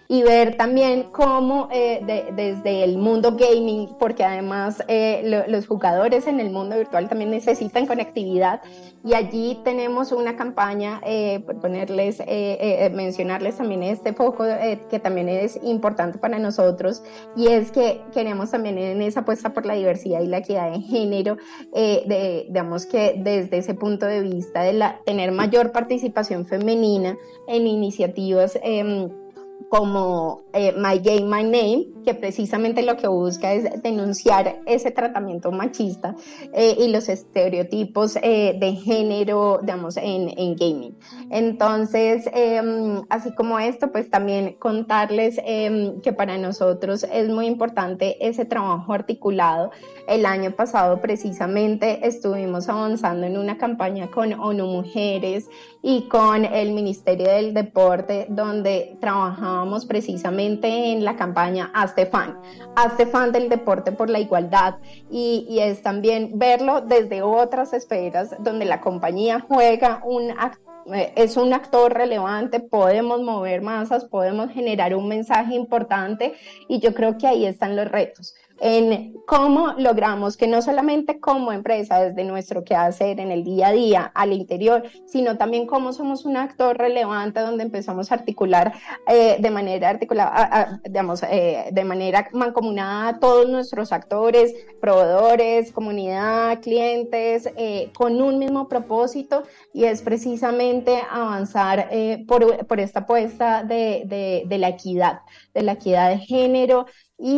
Speaker 9: y ver también cómo desde el mundo gaming, porque además los jugadores en el mundo virtual también necesitan conectividad, y allí tenemos una campaña, por ponerles, mencionarles también este foco que también es importante para nosotros, y es que queremos también en esa apuesta por la diversidad y la equidad de género, digamos que desde ese punto de vista de tener mayor participación femenina en iniciativas como My Game, My Name, que precisamente lo que busca es denunciar ese tratamiento machista y los estereotipos de género, digamos, en gaming. Entonces, así como esto, pues también contarles que para nosotros es muy importante ese trabajo articulado. El año pasado precisamente estuvimos avanzando en una campaña con ONU Mujeres y con el Ministerio del Deporte, donde trabajábamos precisamente en la campaña Hazte Fan del deporte por la igualdad, y es también verlo desde otras esferas donde la compañía juega es un actor relevante, podemos mover masas, podemos generar un mensaje importante, y yo creo que ahí están los retos, en cómo logramos que no solamente como empresa desde nuestro quehacer en el día a día al interior, sino también cómo somos un actor relevante donde empezamos a articular de manera articulada, de manera mancomunada a todos nuestros actores, proveedores, comunidad, clientes, con un mismo propósito, y es precisamente avanzar por esta apuesta de la equidad de género.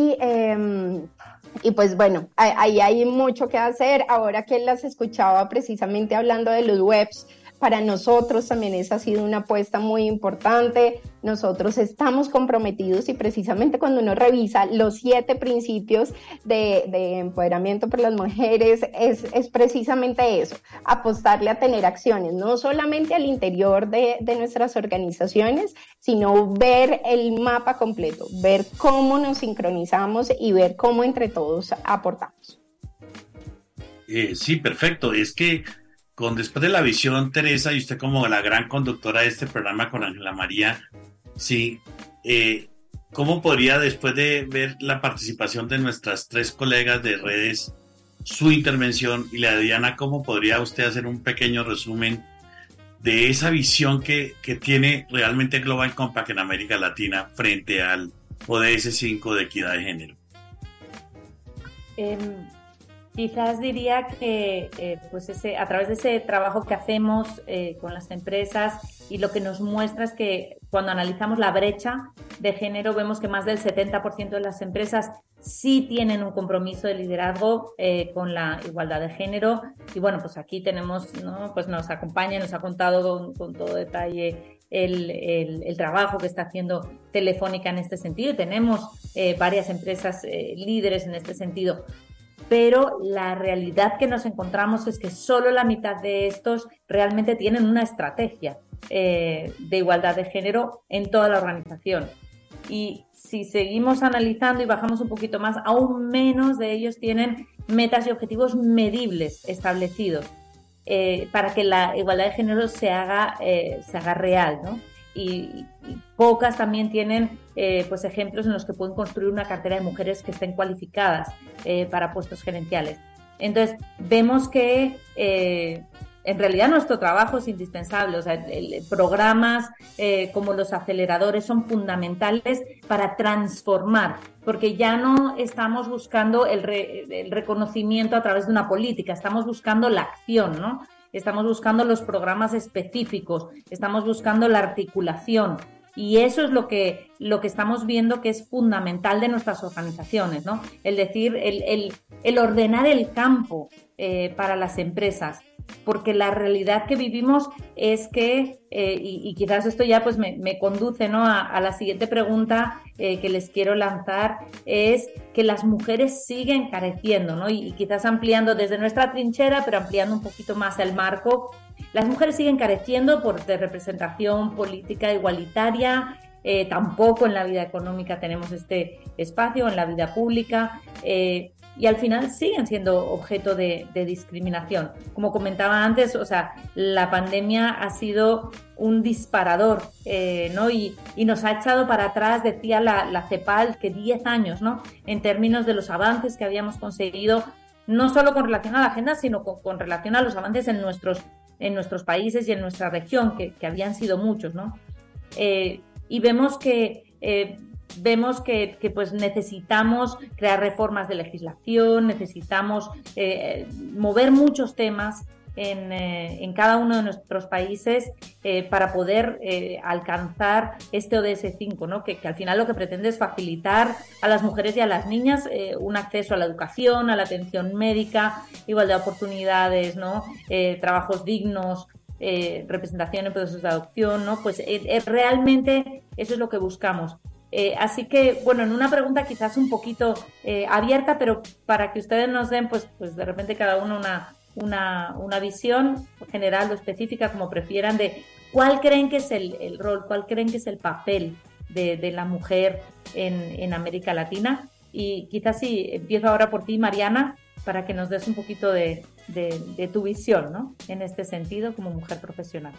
Speaker 9: Y pues bueno, ahí hay mucho que hacer. Ahora que las escuchaba precisamente hablando de los webs, para nosotros también esa ha sido una apuesta muy importante. Nosotros estamos comprometidos, y precisamente cuando uno revisa los 7 principios de empoderamiento por las mujeres, es precisamente eso, apostarle a tener acciones, no solamente al interior de nuestras organizaciones, sino ver el mapa completo, ver cómo nos sincronizamos y ver cómo entre todos aportamos.
Speaker 3: Sí, perfecto. Es que después de la visión, Teresa, y usted como la gran conductora de este programa con Ángela María, sí, ¿cómo podría, después de ver la participación de nuestras 3 colegas de redes, su intervención, y la de Diana, cómo podría usted hacer un pequeño resumen de esa visión que tiene realmente Global Compact en América Latina frente al ODS 5 de equidad de género?
Speaker 4: Quizás diría que pues a través de ese trabajo que hacemos con las empresas, y lo que nos muestra es que cuando analizamos la brecha de género vemos que más del 70% de las empresas sí tienen un compromiso de liderazgo con la igualdad de género. Y bueno, pues aquí tenemos, ¿no? Pues nos acompaña, nos ha contado con todo detalle el trabajo que está haciendo Telefónica en este sentido, y tenemos varias empresas líderes en este sentido. Pero la realidad que nos encontramos es que solo la mitad de estos realmente tienen una estrategia de igualdad de género en toda la organización. Y si seguimos analizando y bajamos un poquito más, aún menos de ellos tienen metas y objetivos medibles establecidos para que la igualdad de género se haga real, ¿no? Y pocas también tienen pues ejemplos en los que pueden construir una cartera de mujeres que estén cualificadas para puestos gerenciales. Entonces, vemos que en realidad nuestro trabajo es indispensable. O sea, programas como los aceleradores son fundamentales para transformar, porque ya no estamos buscando el reconocimiento a través de una política, estamos buscando la acción, ¿no? Estamos buscando los programas específicos, estamos buscando la articulación, y eso es lo que estamos viendo que es fundamental de nuestras organizaciones, ¿no? El decir, el ordenar el campo para las empresas, porque la realidad que vivimos es que, y quizás esto ya pues me conduce, ¿no?, a la siguiente pregunta que les quiero lanzar, es que las mujeres siguen careciendo, ¿no? Y quizás ampliando desde nuestra trinchera, pero ampliando un poquito más el marco, las mujeres siguen careciendo de representación política igualitaria. Tampoco en la vida económica tenemos este espacio, en la vida pública. y al final siguen siendo objeto de discriminación. Como comentaba antes, o sea, la pandemia ha sido un disparador, ¿no? Y nos ha echado para atrás, decía la CEPAL, que 10 años, ¿no? En términos de los avances que habíamos conseguido, no solo con relación a la agenda, sino con relación a los avances en nuestros países y en nuestra región, que habían sido muchos, ¿no? Y vemos que pues necesitamos crear reformas de legislación, necesitamos mover muchos temas en cada uno de nuestros países para poder alcanzar este ODS 5, ¿no? Que al final lo que pretende es facilitar a las mujeres y a las niñas un acceso a la educación, a la atención médica, igualdad de oportunidades, ¿no? Trabajos dignos, representación en procesos de adopción, ¿no? Pues realmente eso es lo que buscamos. Así que, bueno, en una pregunta quizás un poquito abierta, pero para que ustedes nos den, pues de repente cada uno una visión general o específica, como prefieran, de cuál creen que es el rol, cuál creen que es el papel de la mujer en América Latina. Y quizás sí, empiezo ahora por ti, Mariana, para que nos des un poquito de tu visión, ¿no? En este sentido, como mujer profesional.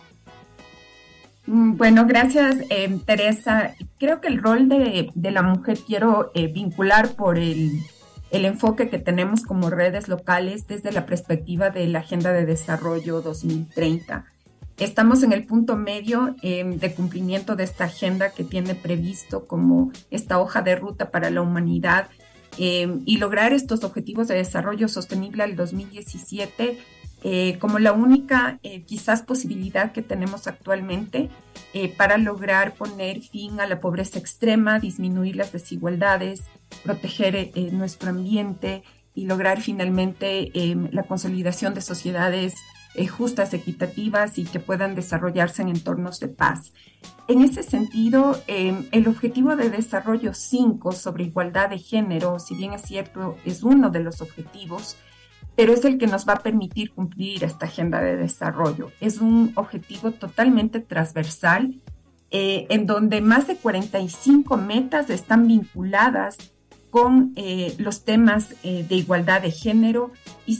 Speaker 8: Bueno, gracias, Teresa. Creo que el rol de la mujer quiero vincular por el enfoque que tenemos como redes locales desde la perspectiva de la Agenda de Desarrollo 2030. Estamos en el punto medio de cumplimiento de esta agenda que tiene previsto como esta hoja de ruta para la humanidad y lograr estos objetivos de desarrollo sostenible al 2017 como la única quizás posibilidad que tenemos actualmente para lograr poner fin a la pobreza extrema, disminuir las desigualdades, proteger nuestro ambiente y lograr finalmente la consolidación de sociedades justas, equitativas y que puedan desarrollarse en entornos de paz. En ese sentido, el Objetivo de Desarrollo 5 sobre igualdad de género, si bien es cierto, es uno de los objetivos, pero es el que nos va a permitir cumplir esta agenda de desarrollo. Es un objetivo totalmente transversal, en donde más de 45 metas están vinculadas con los temas de igualdad de género y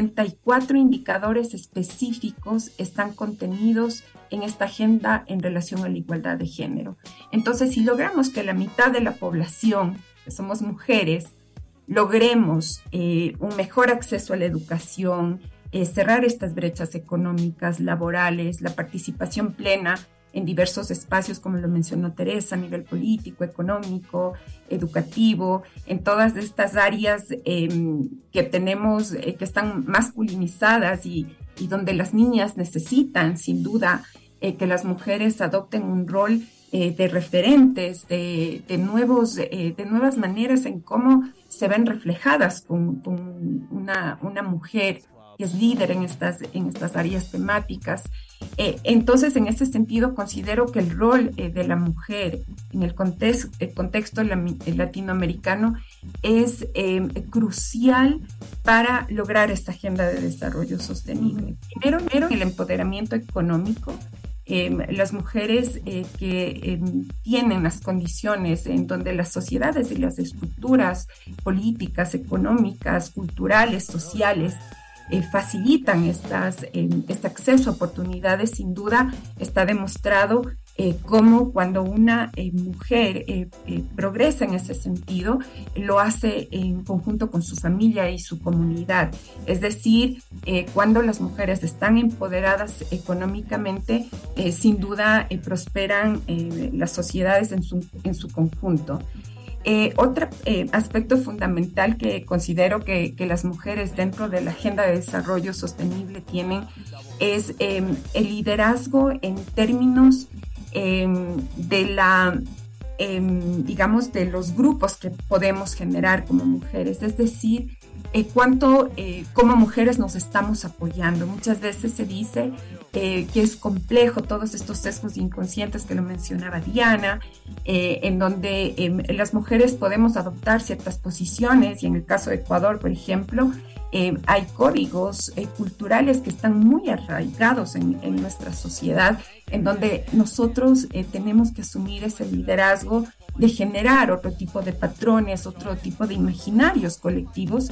Speaker 8: 54 indicadores específicos están contenidos en esta agenda en relación a la igualdad de género. Entonces, si logramos que la mitad de la población, que somos mujeres, logremos un mejor acceso a la educación, cerrar estas brechas económicas, laborales, la participación plena en diversos espacios, como lo mencionó Teresa, a nivel político, económico, educativo, en todas estas áreas que tenemos, que están masculinizadas y donde las niñas necesitan, sin duda, que las mujeres adopten un rol de referentes, de nuevas maneras en cómo se ven reflejadas con una mujer que es líder en estas áreas temáticas. Entonces, en ese sentido, considero que el rol de la mujer en el contexto latinoamericano es crucial para lograr esta agenda de desarrollo sostenible. Primero, el empoderamiento económico. Las mujeres que tienen las condiciones en donde las sociedades y las estructuras políticas, económicas, culturales, sociales facilitan este acceso a oportunidades, sin duda está demostrado cómo cuando una mujer progresa en ese sentido, lo hace en conjunto con su familia y su comunidad. Es decir, cuando las mujeres están empoderadas económicamente, sin duda prosperan las sociedades en su conjunto. Otro aspecto fundamental que considero que las mujeres dentro de la Agenda de Desarrollo Sostenible tienen es el liderazgo en términos digamos, de los grupos que podemos generar como mujeres, es decir, como mujeres nos estamos apoyando. Muchas veces se dice que es complejo todos estos sesgos inconscientes que lo mencionaba Diana, en donde las mujeres podemos adoptar ciertas posiciones, y en el caso de Ecuador, por ejemplo, hay códigos culturales que están muy arraigados en nuestra sociedad, en donde nosotros tenemos que asumir ese liderazgo de generar otro tipo de patrones, otro tipo de imaginarios colectivos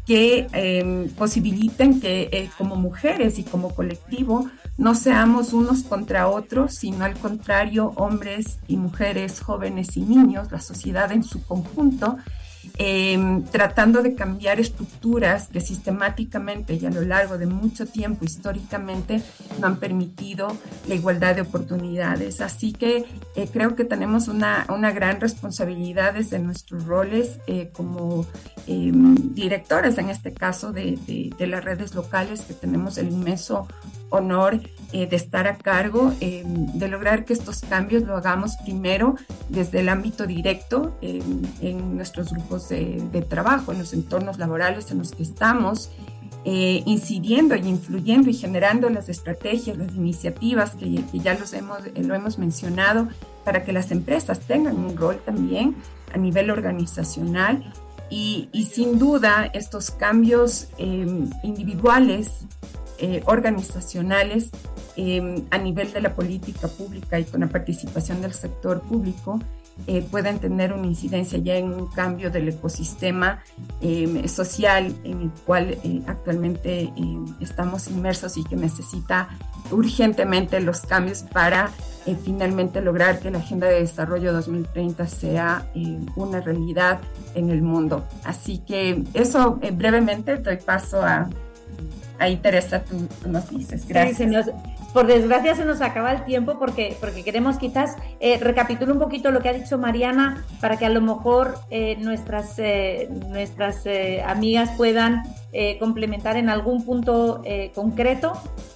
Speaker 8: que posibiliten que como mujeres y como colectivo no seamos unos contra otros, sino al contrario, hombres y mujeres, jóvenes y niños, la sociedad en su conjunto, tratando de cambiar estructuras que sistemáticamente y a lo largo de mucho tiempo históricamente no han permitido la igualdad de oportunidades. Así que creo que tenemos una gran responsabilidad desde nuestros roles como directores, en este caso de las redes locales, que tenemos el inmenso honor de estar a cargo de lograr que estos cambios lo hagamos primero desde el ámbito directo en nuestros grupos de trabajo, en los entornos laborales en los que estamos, incidiendo y influyendo y generando las estrategias, las iniciativas que ya lo hemos mencionado, para que las empresas tengan un rol también a nivel organizacional y sin duda estos cambios individuales, organizacionales, a nivel de la política pública y con la participación del sector público, pueden tener una incidencia ya en un cambio del ecosistema social en el cual actualmente estamos inmersos y que necesita urgentemente los cambios para finalmente lograr que la Agenda de Desarrollo 2030 sea una realidad en el mundo. Así que eso brevemente doy paso a Teresa, tú nos dices. Gracias.
Speaker 4: Sí, por desgracia se nos acaba el tiempo porque queremos quizás recapitular un poquito lo que ha dicho Mariana para que a lo mejor nuestras amigas puedan complementar en algún punto concreto.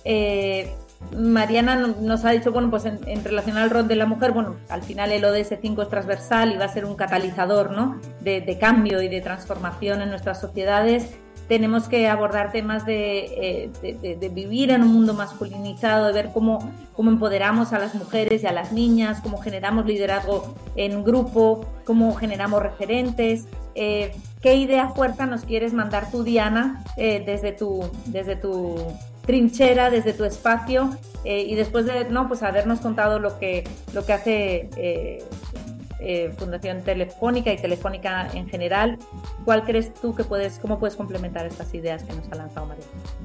Speaker 4: Mariana nos ha dicho, bueno, pues en relación al rol de la mujer, bueno, al final el ODS 5 es transversal y va a ser un catalizador, ¿no?, de cambio y de transformación en nuestras sociedades. Tenemos que abordar temas de vivir en un mundo masculinizado, de ver cómo empoderamos a las mujeres y a las niñas, cómo generamos liderazgo en grupo, cómo generamos referentes. ¿Qué idea fuerza nos quieres mandar tú, Diana, desde tu trinchera, desde tu espacio, y después de pues habernos contado lo que hace Fundación Telefónica y Telefónica en general, ¿cuál crees tú cómo puedes complementar estas ideas que nos ha lanzado María?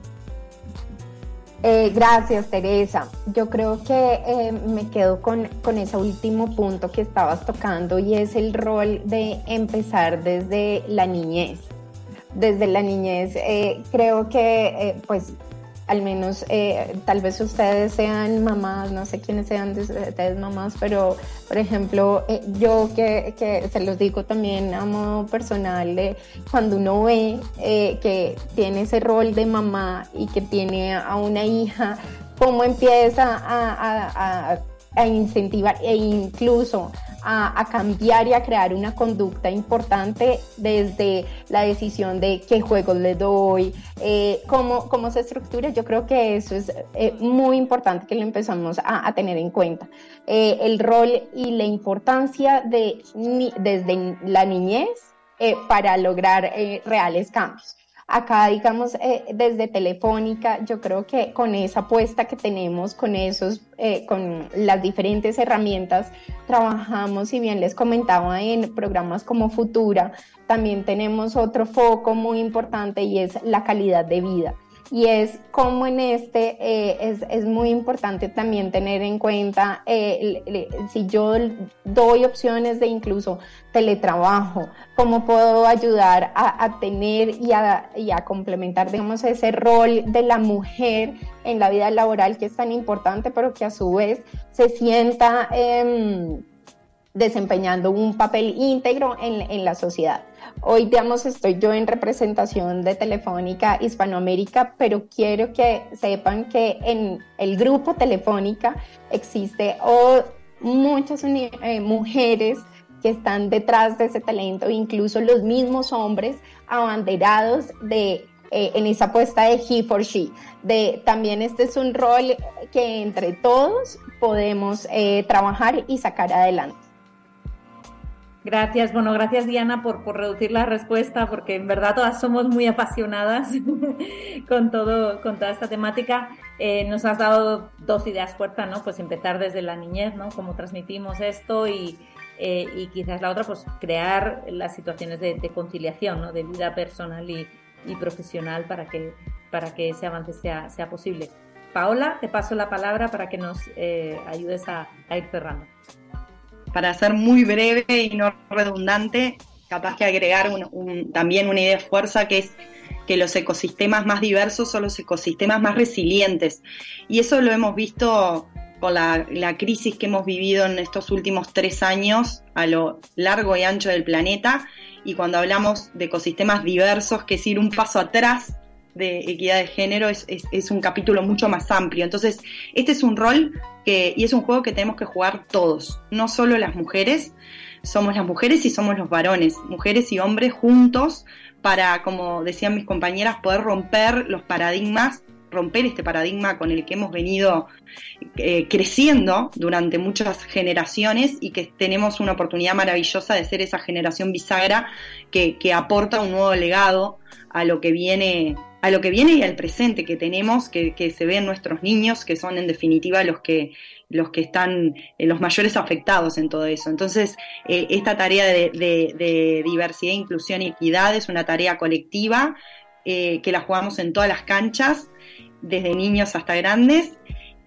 Speaker 9: Gracias, Teresa. Yo creo que me quedo con ese último punto que estabas tocando, y es el rol de empezar desde la niñez. Desde la niñez creo que pues al menos tal vez ustedes sean mamás, no sé quiénes sean de ustedes mamás, pero por ejemplo yo que se los digo también a modo personal, cuando uno ve que tiene ese rol de mamá y que tiene a una hija, cómo empieza a incentivar e incluso a cambiar y a crear una conducta importante desde la decisión de qué juegos le doy, cómo se estructura. Yo creo que eso es muy importante que lo empezamos a tener en cuenta. El rol y la importancia desde la niñez para lograr reales cambios. Acá, digamos, desde Telefónica, yo creo que con esa apuesta que tenemos, con las diferentes herramientas, trabajamos, si bien les comentaba, en programas como Futura, también tenemos otro foco muy importante y es la calidad de vida. Y es como en es muy importante también tener en cuenta si yo doy opciones de incluso teletrabajo, cómo puedo ayudar a tener y a complementar, digamos, ese rol de la mujer en la vida laboral, que es tan importante, pero que a su vez se sienta desempeñando un papel íntegro en la sociedad. Hoy, digamos, estoy yo en representación de Telefónica Hispanoamérica, pero quiero que sepan que en el grupo Telefónica existe muchas mujeres que están detrás de ese talento, incluso los mismos hombres abanderados en esa apuesta de He for She. También este es un rol que entre todos podemos trabajar y sacar adelante.
Speaker 4: Gracias, gracias Diana por reducir la respuesta, porque en verdad todas somos muy apasionadas con toda esta temática. Nos has dado dos ideas fuertes, ¿no? Pues empezar desde la niñez, ¿no? Cómo transmitimos esto y quizás la otra, pues crear las situaciones de conciliación, ¿no? De vida personal y y profesional para que ese avance sea posible. Paola, te paso la palabra para que nos ayudes a ir cerrando.
Speaker 7: Para ser muy breve y no redundante, capaz que agregar también una idea de fuerza, que es que los ecosistemas más diversos son los ecosistemas más resilientes. Y eso lo hemos visto con la crisis que hemos vivido en estos últimos 3 años a lo largo y ancho del planeta. Y cuando hablamos de ecosistemas diversos, que es ir un paso atrás de equidad de género, es un capítulo mucho más amplio. Entonces, este es un rol y es un juego que tenemos que jugar todos, no solo las mujeres. Somos las mujeres y somos los varones, mujeres y hombres juntos, para, como decían mis compañeras, poder romper los paradigmas, romper este paradigma con el que hemos venido creciendo durante muchas generaciones, y que tenemos una oportunidad maravillosa de ser esa generación bisagra que aporta un nuevo legado a lo que viene y al presente que tenemos, que se ve en nuestros niños, que son en definitiva los que están los mayores afectados en todo eso. Entonces, esta tarea de diversidad, inclusión y equidad es una tarea colectiva que la jugamos en todas las canchas, desde niños hasta grandes,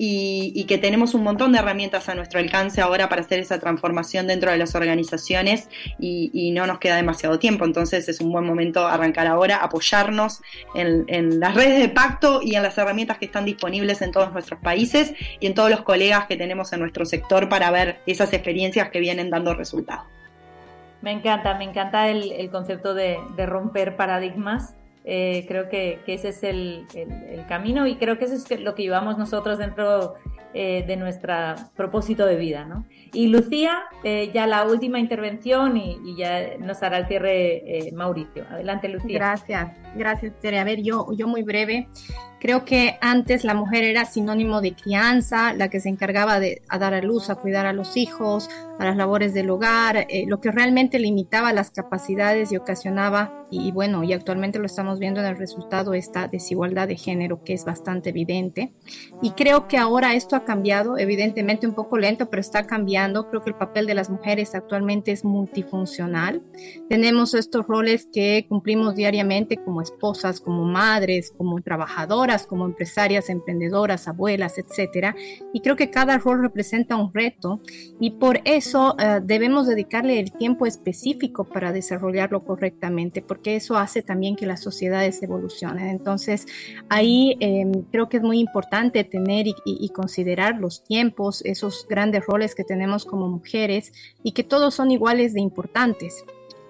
Speaker 7: y que tenemos un montón de herramientas a nuestro alcance ahora para hacer esa transformación dentro de las organizaciones, y no nos queda demasiado tiempo. Entonces es un buen momento arrancar ahora, apoyarnos en las redes de pacto y en las herramientas que están disponibles en todos nuestros países y en todos los colegas que tenemos en nuestro sector, para ver esas experiencias que vienen dando resultados.
Speaker 4: Me encanta el concepto de romper paradigmas. Creo que ese es el camino, y creo que eso es lo que llevamos nosotros dentro de nuestro propósito de vida, ¿no? Y Lucía, ya la última intervención, y ya nos hará el cierre Mauricio. Adelante, Lucía.
Speaker 6: Gracias, Tere. A ver, yo muy breve. Creo que antes la mujer era sinónimo de crianza, la que se encargaba de dar a luz, a cuidar a los hijos, a las labores del hogar, lo que realmente limitaba las capacidades y ocasionaba, y actualmente lo estamos viendo en el resultado, esta desigualdad de género, que es bastante evidente. Y creo que ahora esto ha cambiado, evidentemente un poco lento, pero está cambiando. Creo que el papel de las mujeres actualmente es multifuncional. Tenemos estos roles que cumplimos diariamente como esposas, como madres, como trabajadoras, como empresarias, emprendedoras, abuelas, etcétera. Y creo que cada rol representa un reto, y por eso debemos dedicarle el tiempo específico para desarrollarlo correctamente, porque eso hace también que las sociedades evolucionen. Entonces, ahí creo que es muy importante tener y considerar los tiempos, esos grandes roles que tenemos como mujeres, y que todos son iguales de importantes.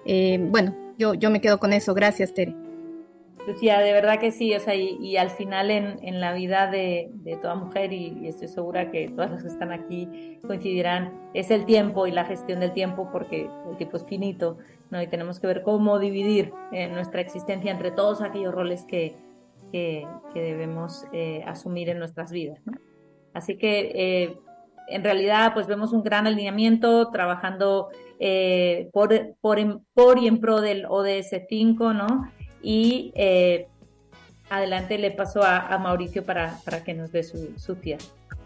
Speaker 6: Yo me quedo con eso. Gracias, Tere.
Speaker 4: Lucía, de verdad que sí, o sea, y al final en la vida de toda mujer, y estoy segura que todas las que están aquí coincidirán, es el tiempo y la gestión del tiempo, porque el tiempo es finito, ¿no? Y tenemos que ver cómo dividir nuestra existencia entre todos aquellos roles que debemos asumir en nuestras vidas, ¿no? Así que en realidad pues vemos un gran alineamiento trabajando por y en pro del ODS 5, ¿no? Y adelante le paso a Mauricio para que nos dé su cierre.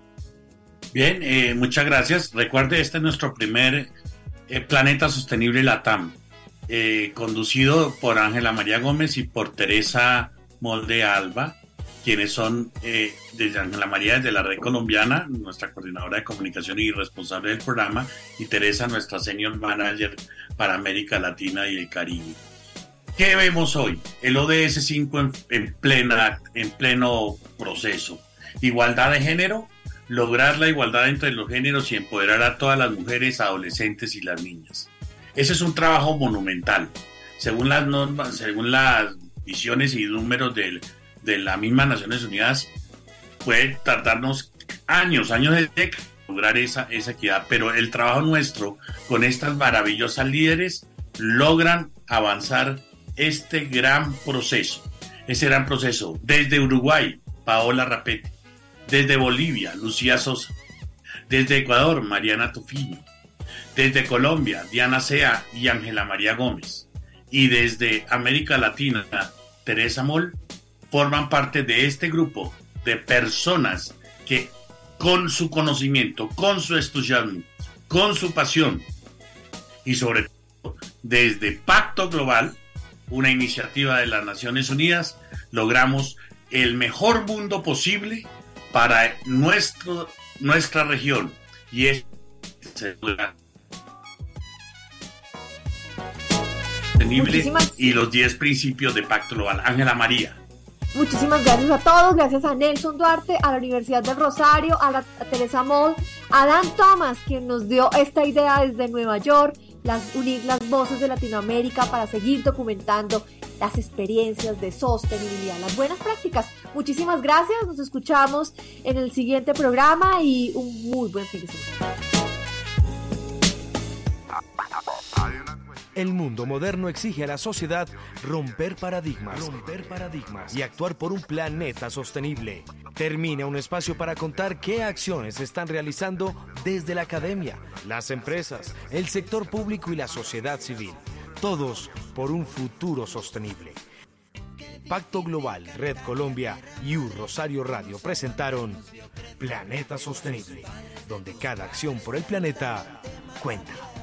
Speaker 3: Bien, muchas gracias. Recuerde, este es nuestro primer Planeta Sostenible LATAM, conducido por Ángela María Gómez y por Teresa Molde Alba, quienes son desde Ángela María, desde la Red Colombiana, nuestra coordinadora de comunicación y responsable del programa, y Teresa, nuestra senior manager para América Latina y el Caribe. ¿Qué vemos hoy? El ODS 5 en pleno proceso. Igualdad de género, lograr la igualdad entre los géneros y empoderar a todas las mujeres, adolescentes y las niñas. Ese es un trabajo monumental. Según las normas, según las visiones y números de las mismas Naciones Unidas, puede tardarnos años de décadas lograr esa equidad, pero el trabajo nuestro con estas maravillosas líderes logran avanzar este gran proceso. Ese gran proceso desde Uruguay, Paola Rapete, desde Bolivia, Lucía Sosa, desde Ecuador, Mariana Tufino, desde Colombia, Diana Sea y Ángela María Gómez, y desde América Latina, Teresa Moll, forman parte de este grupo de personas que con su conocimiento, con su entusiasmo, con su pasión y sobre todo desde Pacto Global una iniciativa de las Naciones Unidas, logramos el mejor mundo posible para nuestra región, y es sostenible y los 10 principios de Pacto Global. Ángela María.
Speaker 2: Muchísimas gracias a todos, gracias a Nelson Duarte, a la Universidad del Rosario, a Teresa Moll, a Dan Thomas, quien nos dio esta idea desde Nueva York, unir las voces de Latinoamérica para seguir documentando las experiencias de sostenibilidad, las buenas prácticas. Muchísimas gracias, nos escuchamos en el siguiente programa y un muy buen fin de semana.
Speaker 1: El mundo moderno exige a la sociedad romper paradigmas y actuar por un planeta sostenible. Termina un espacio para contar qué acciones se están realizando desde la academia, las empresas, el sector público y la sociedad civil. Todos por un futuro sostenible. Pacto Global, Red Colombia y Rosario Radio presentaron Planeta Sostenible, donde cada acción por el planeta cuenta.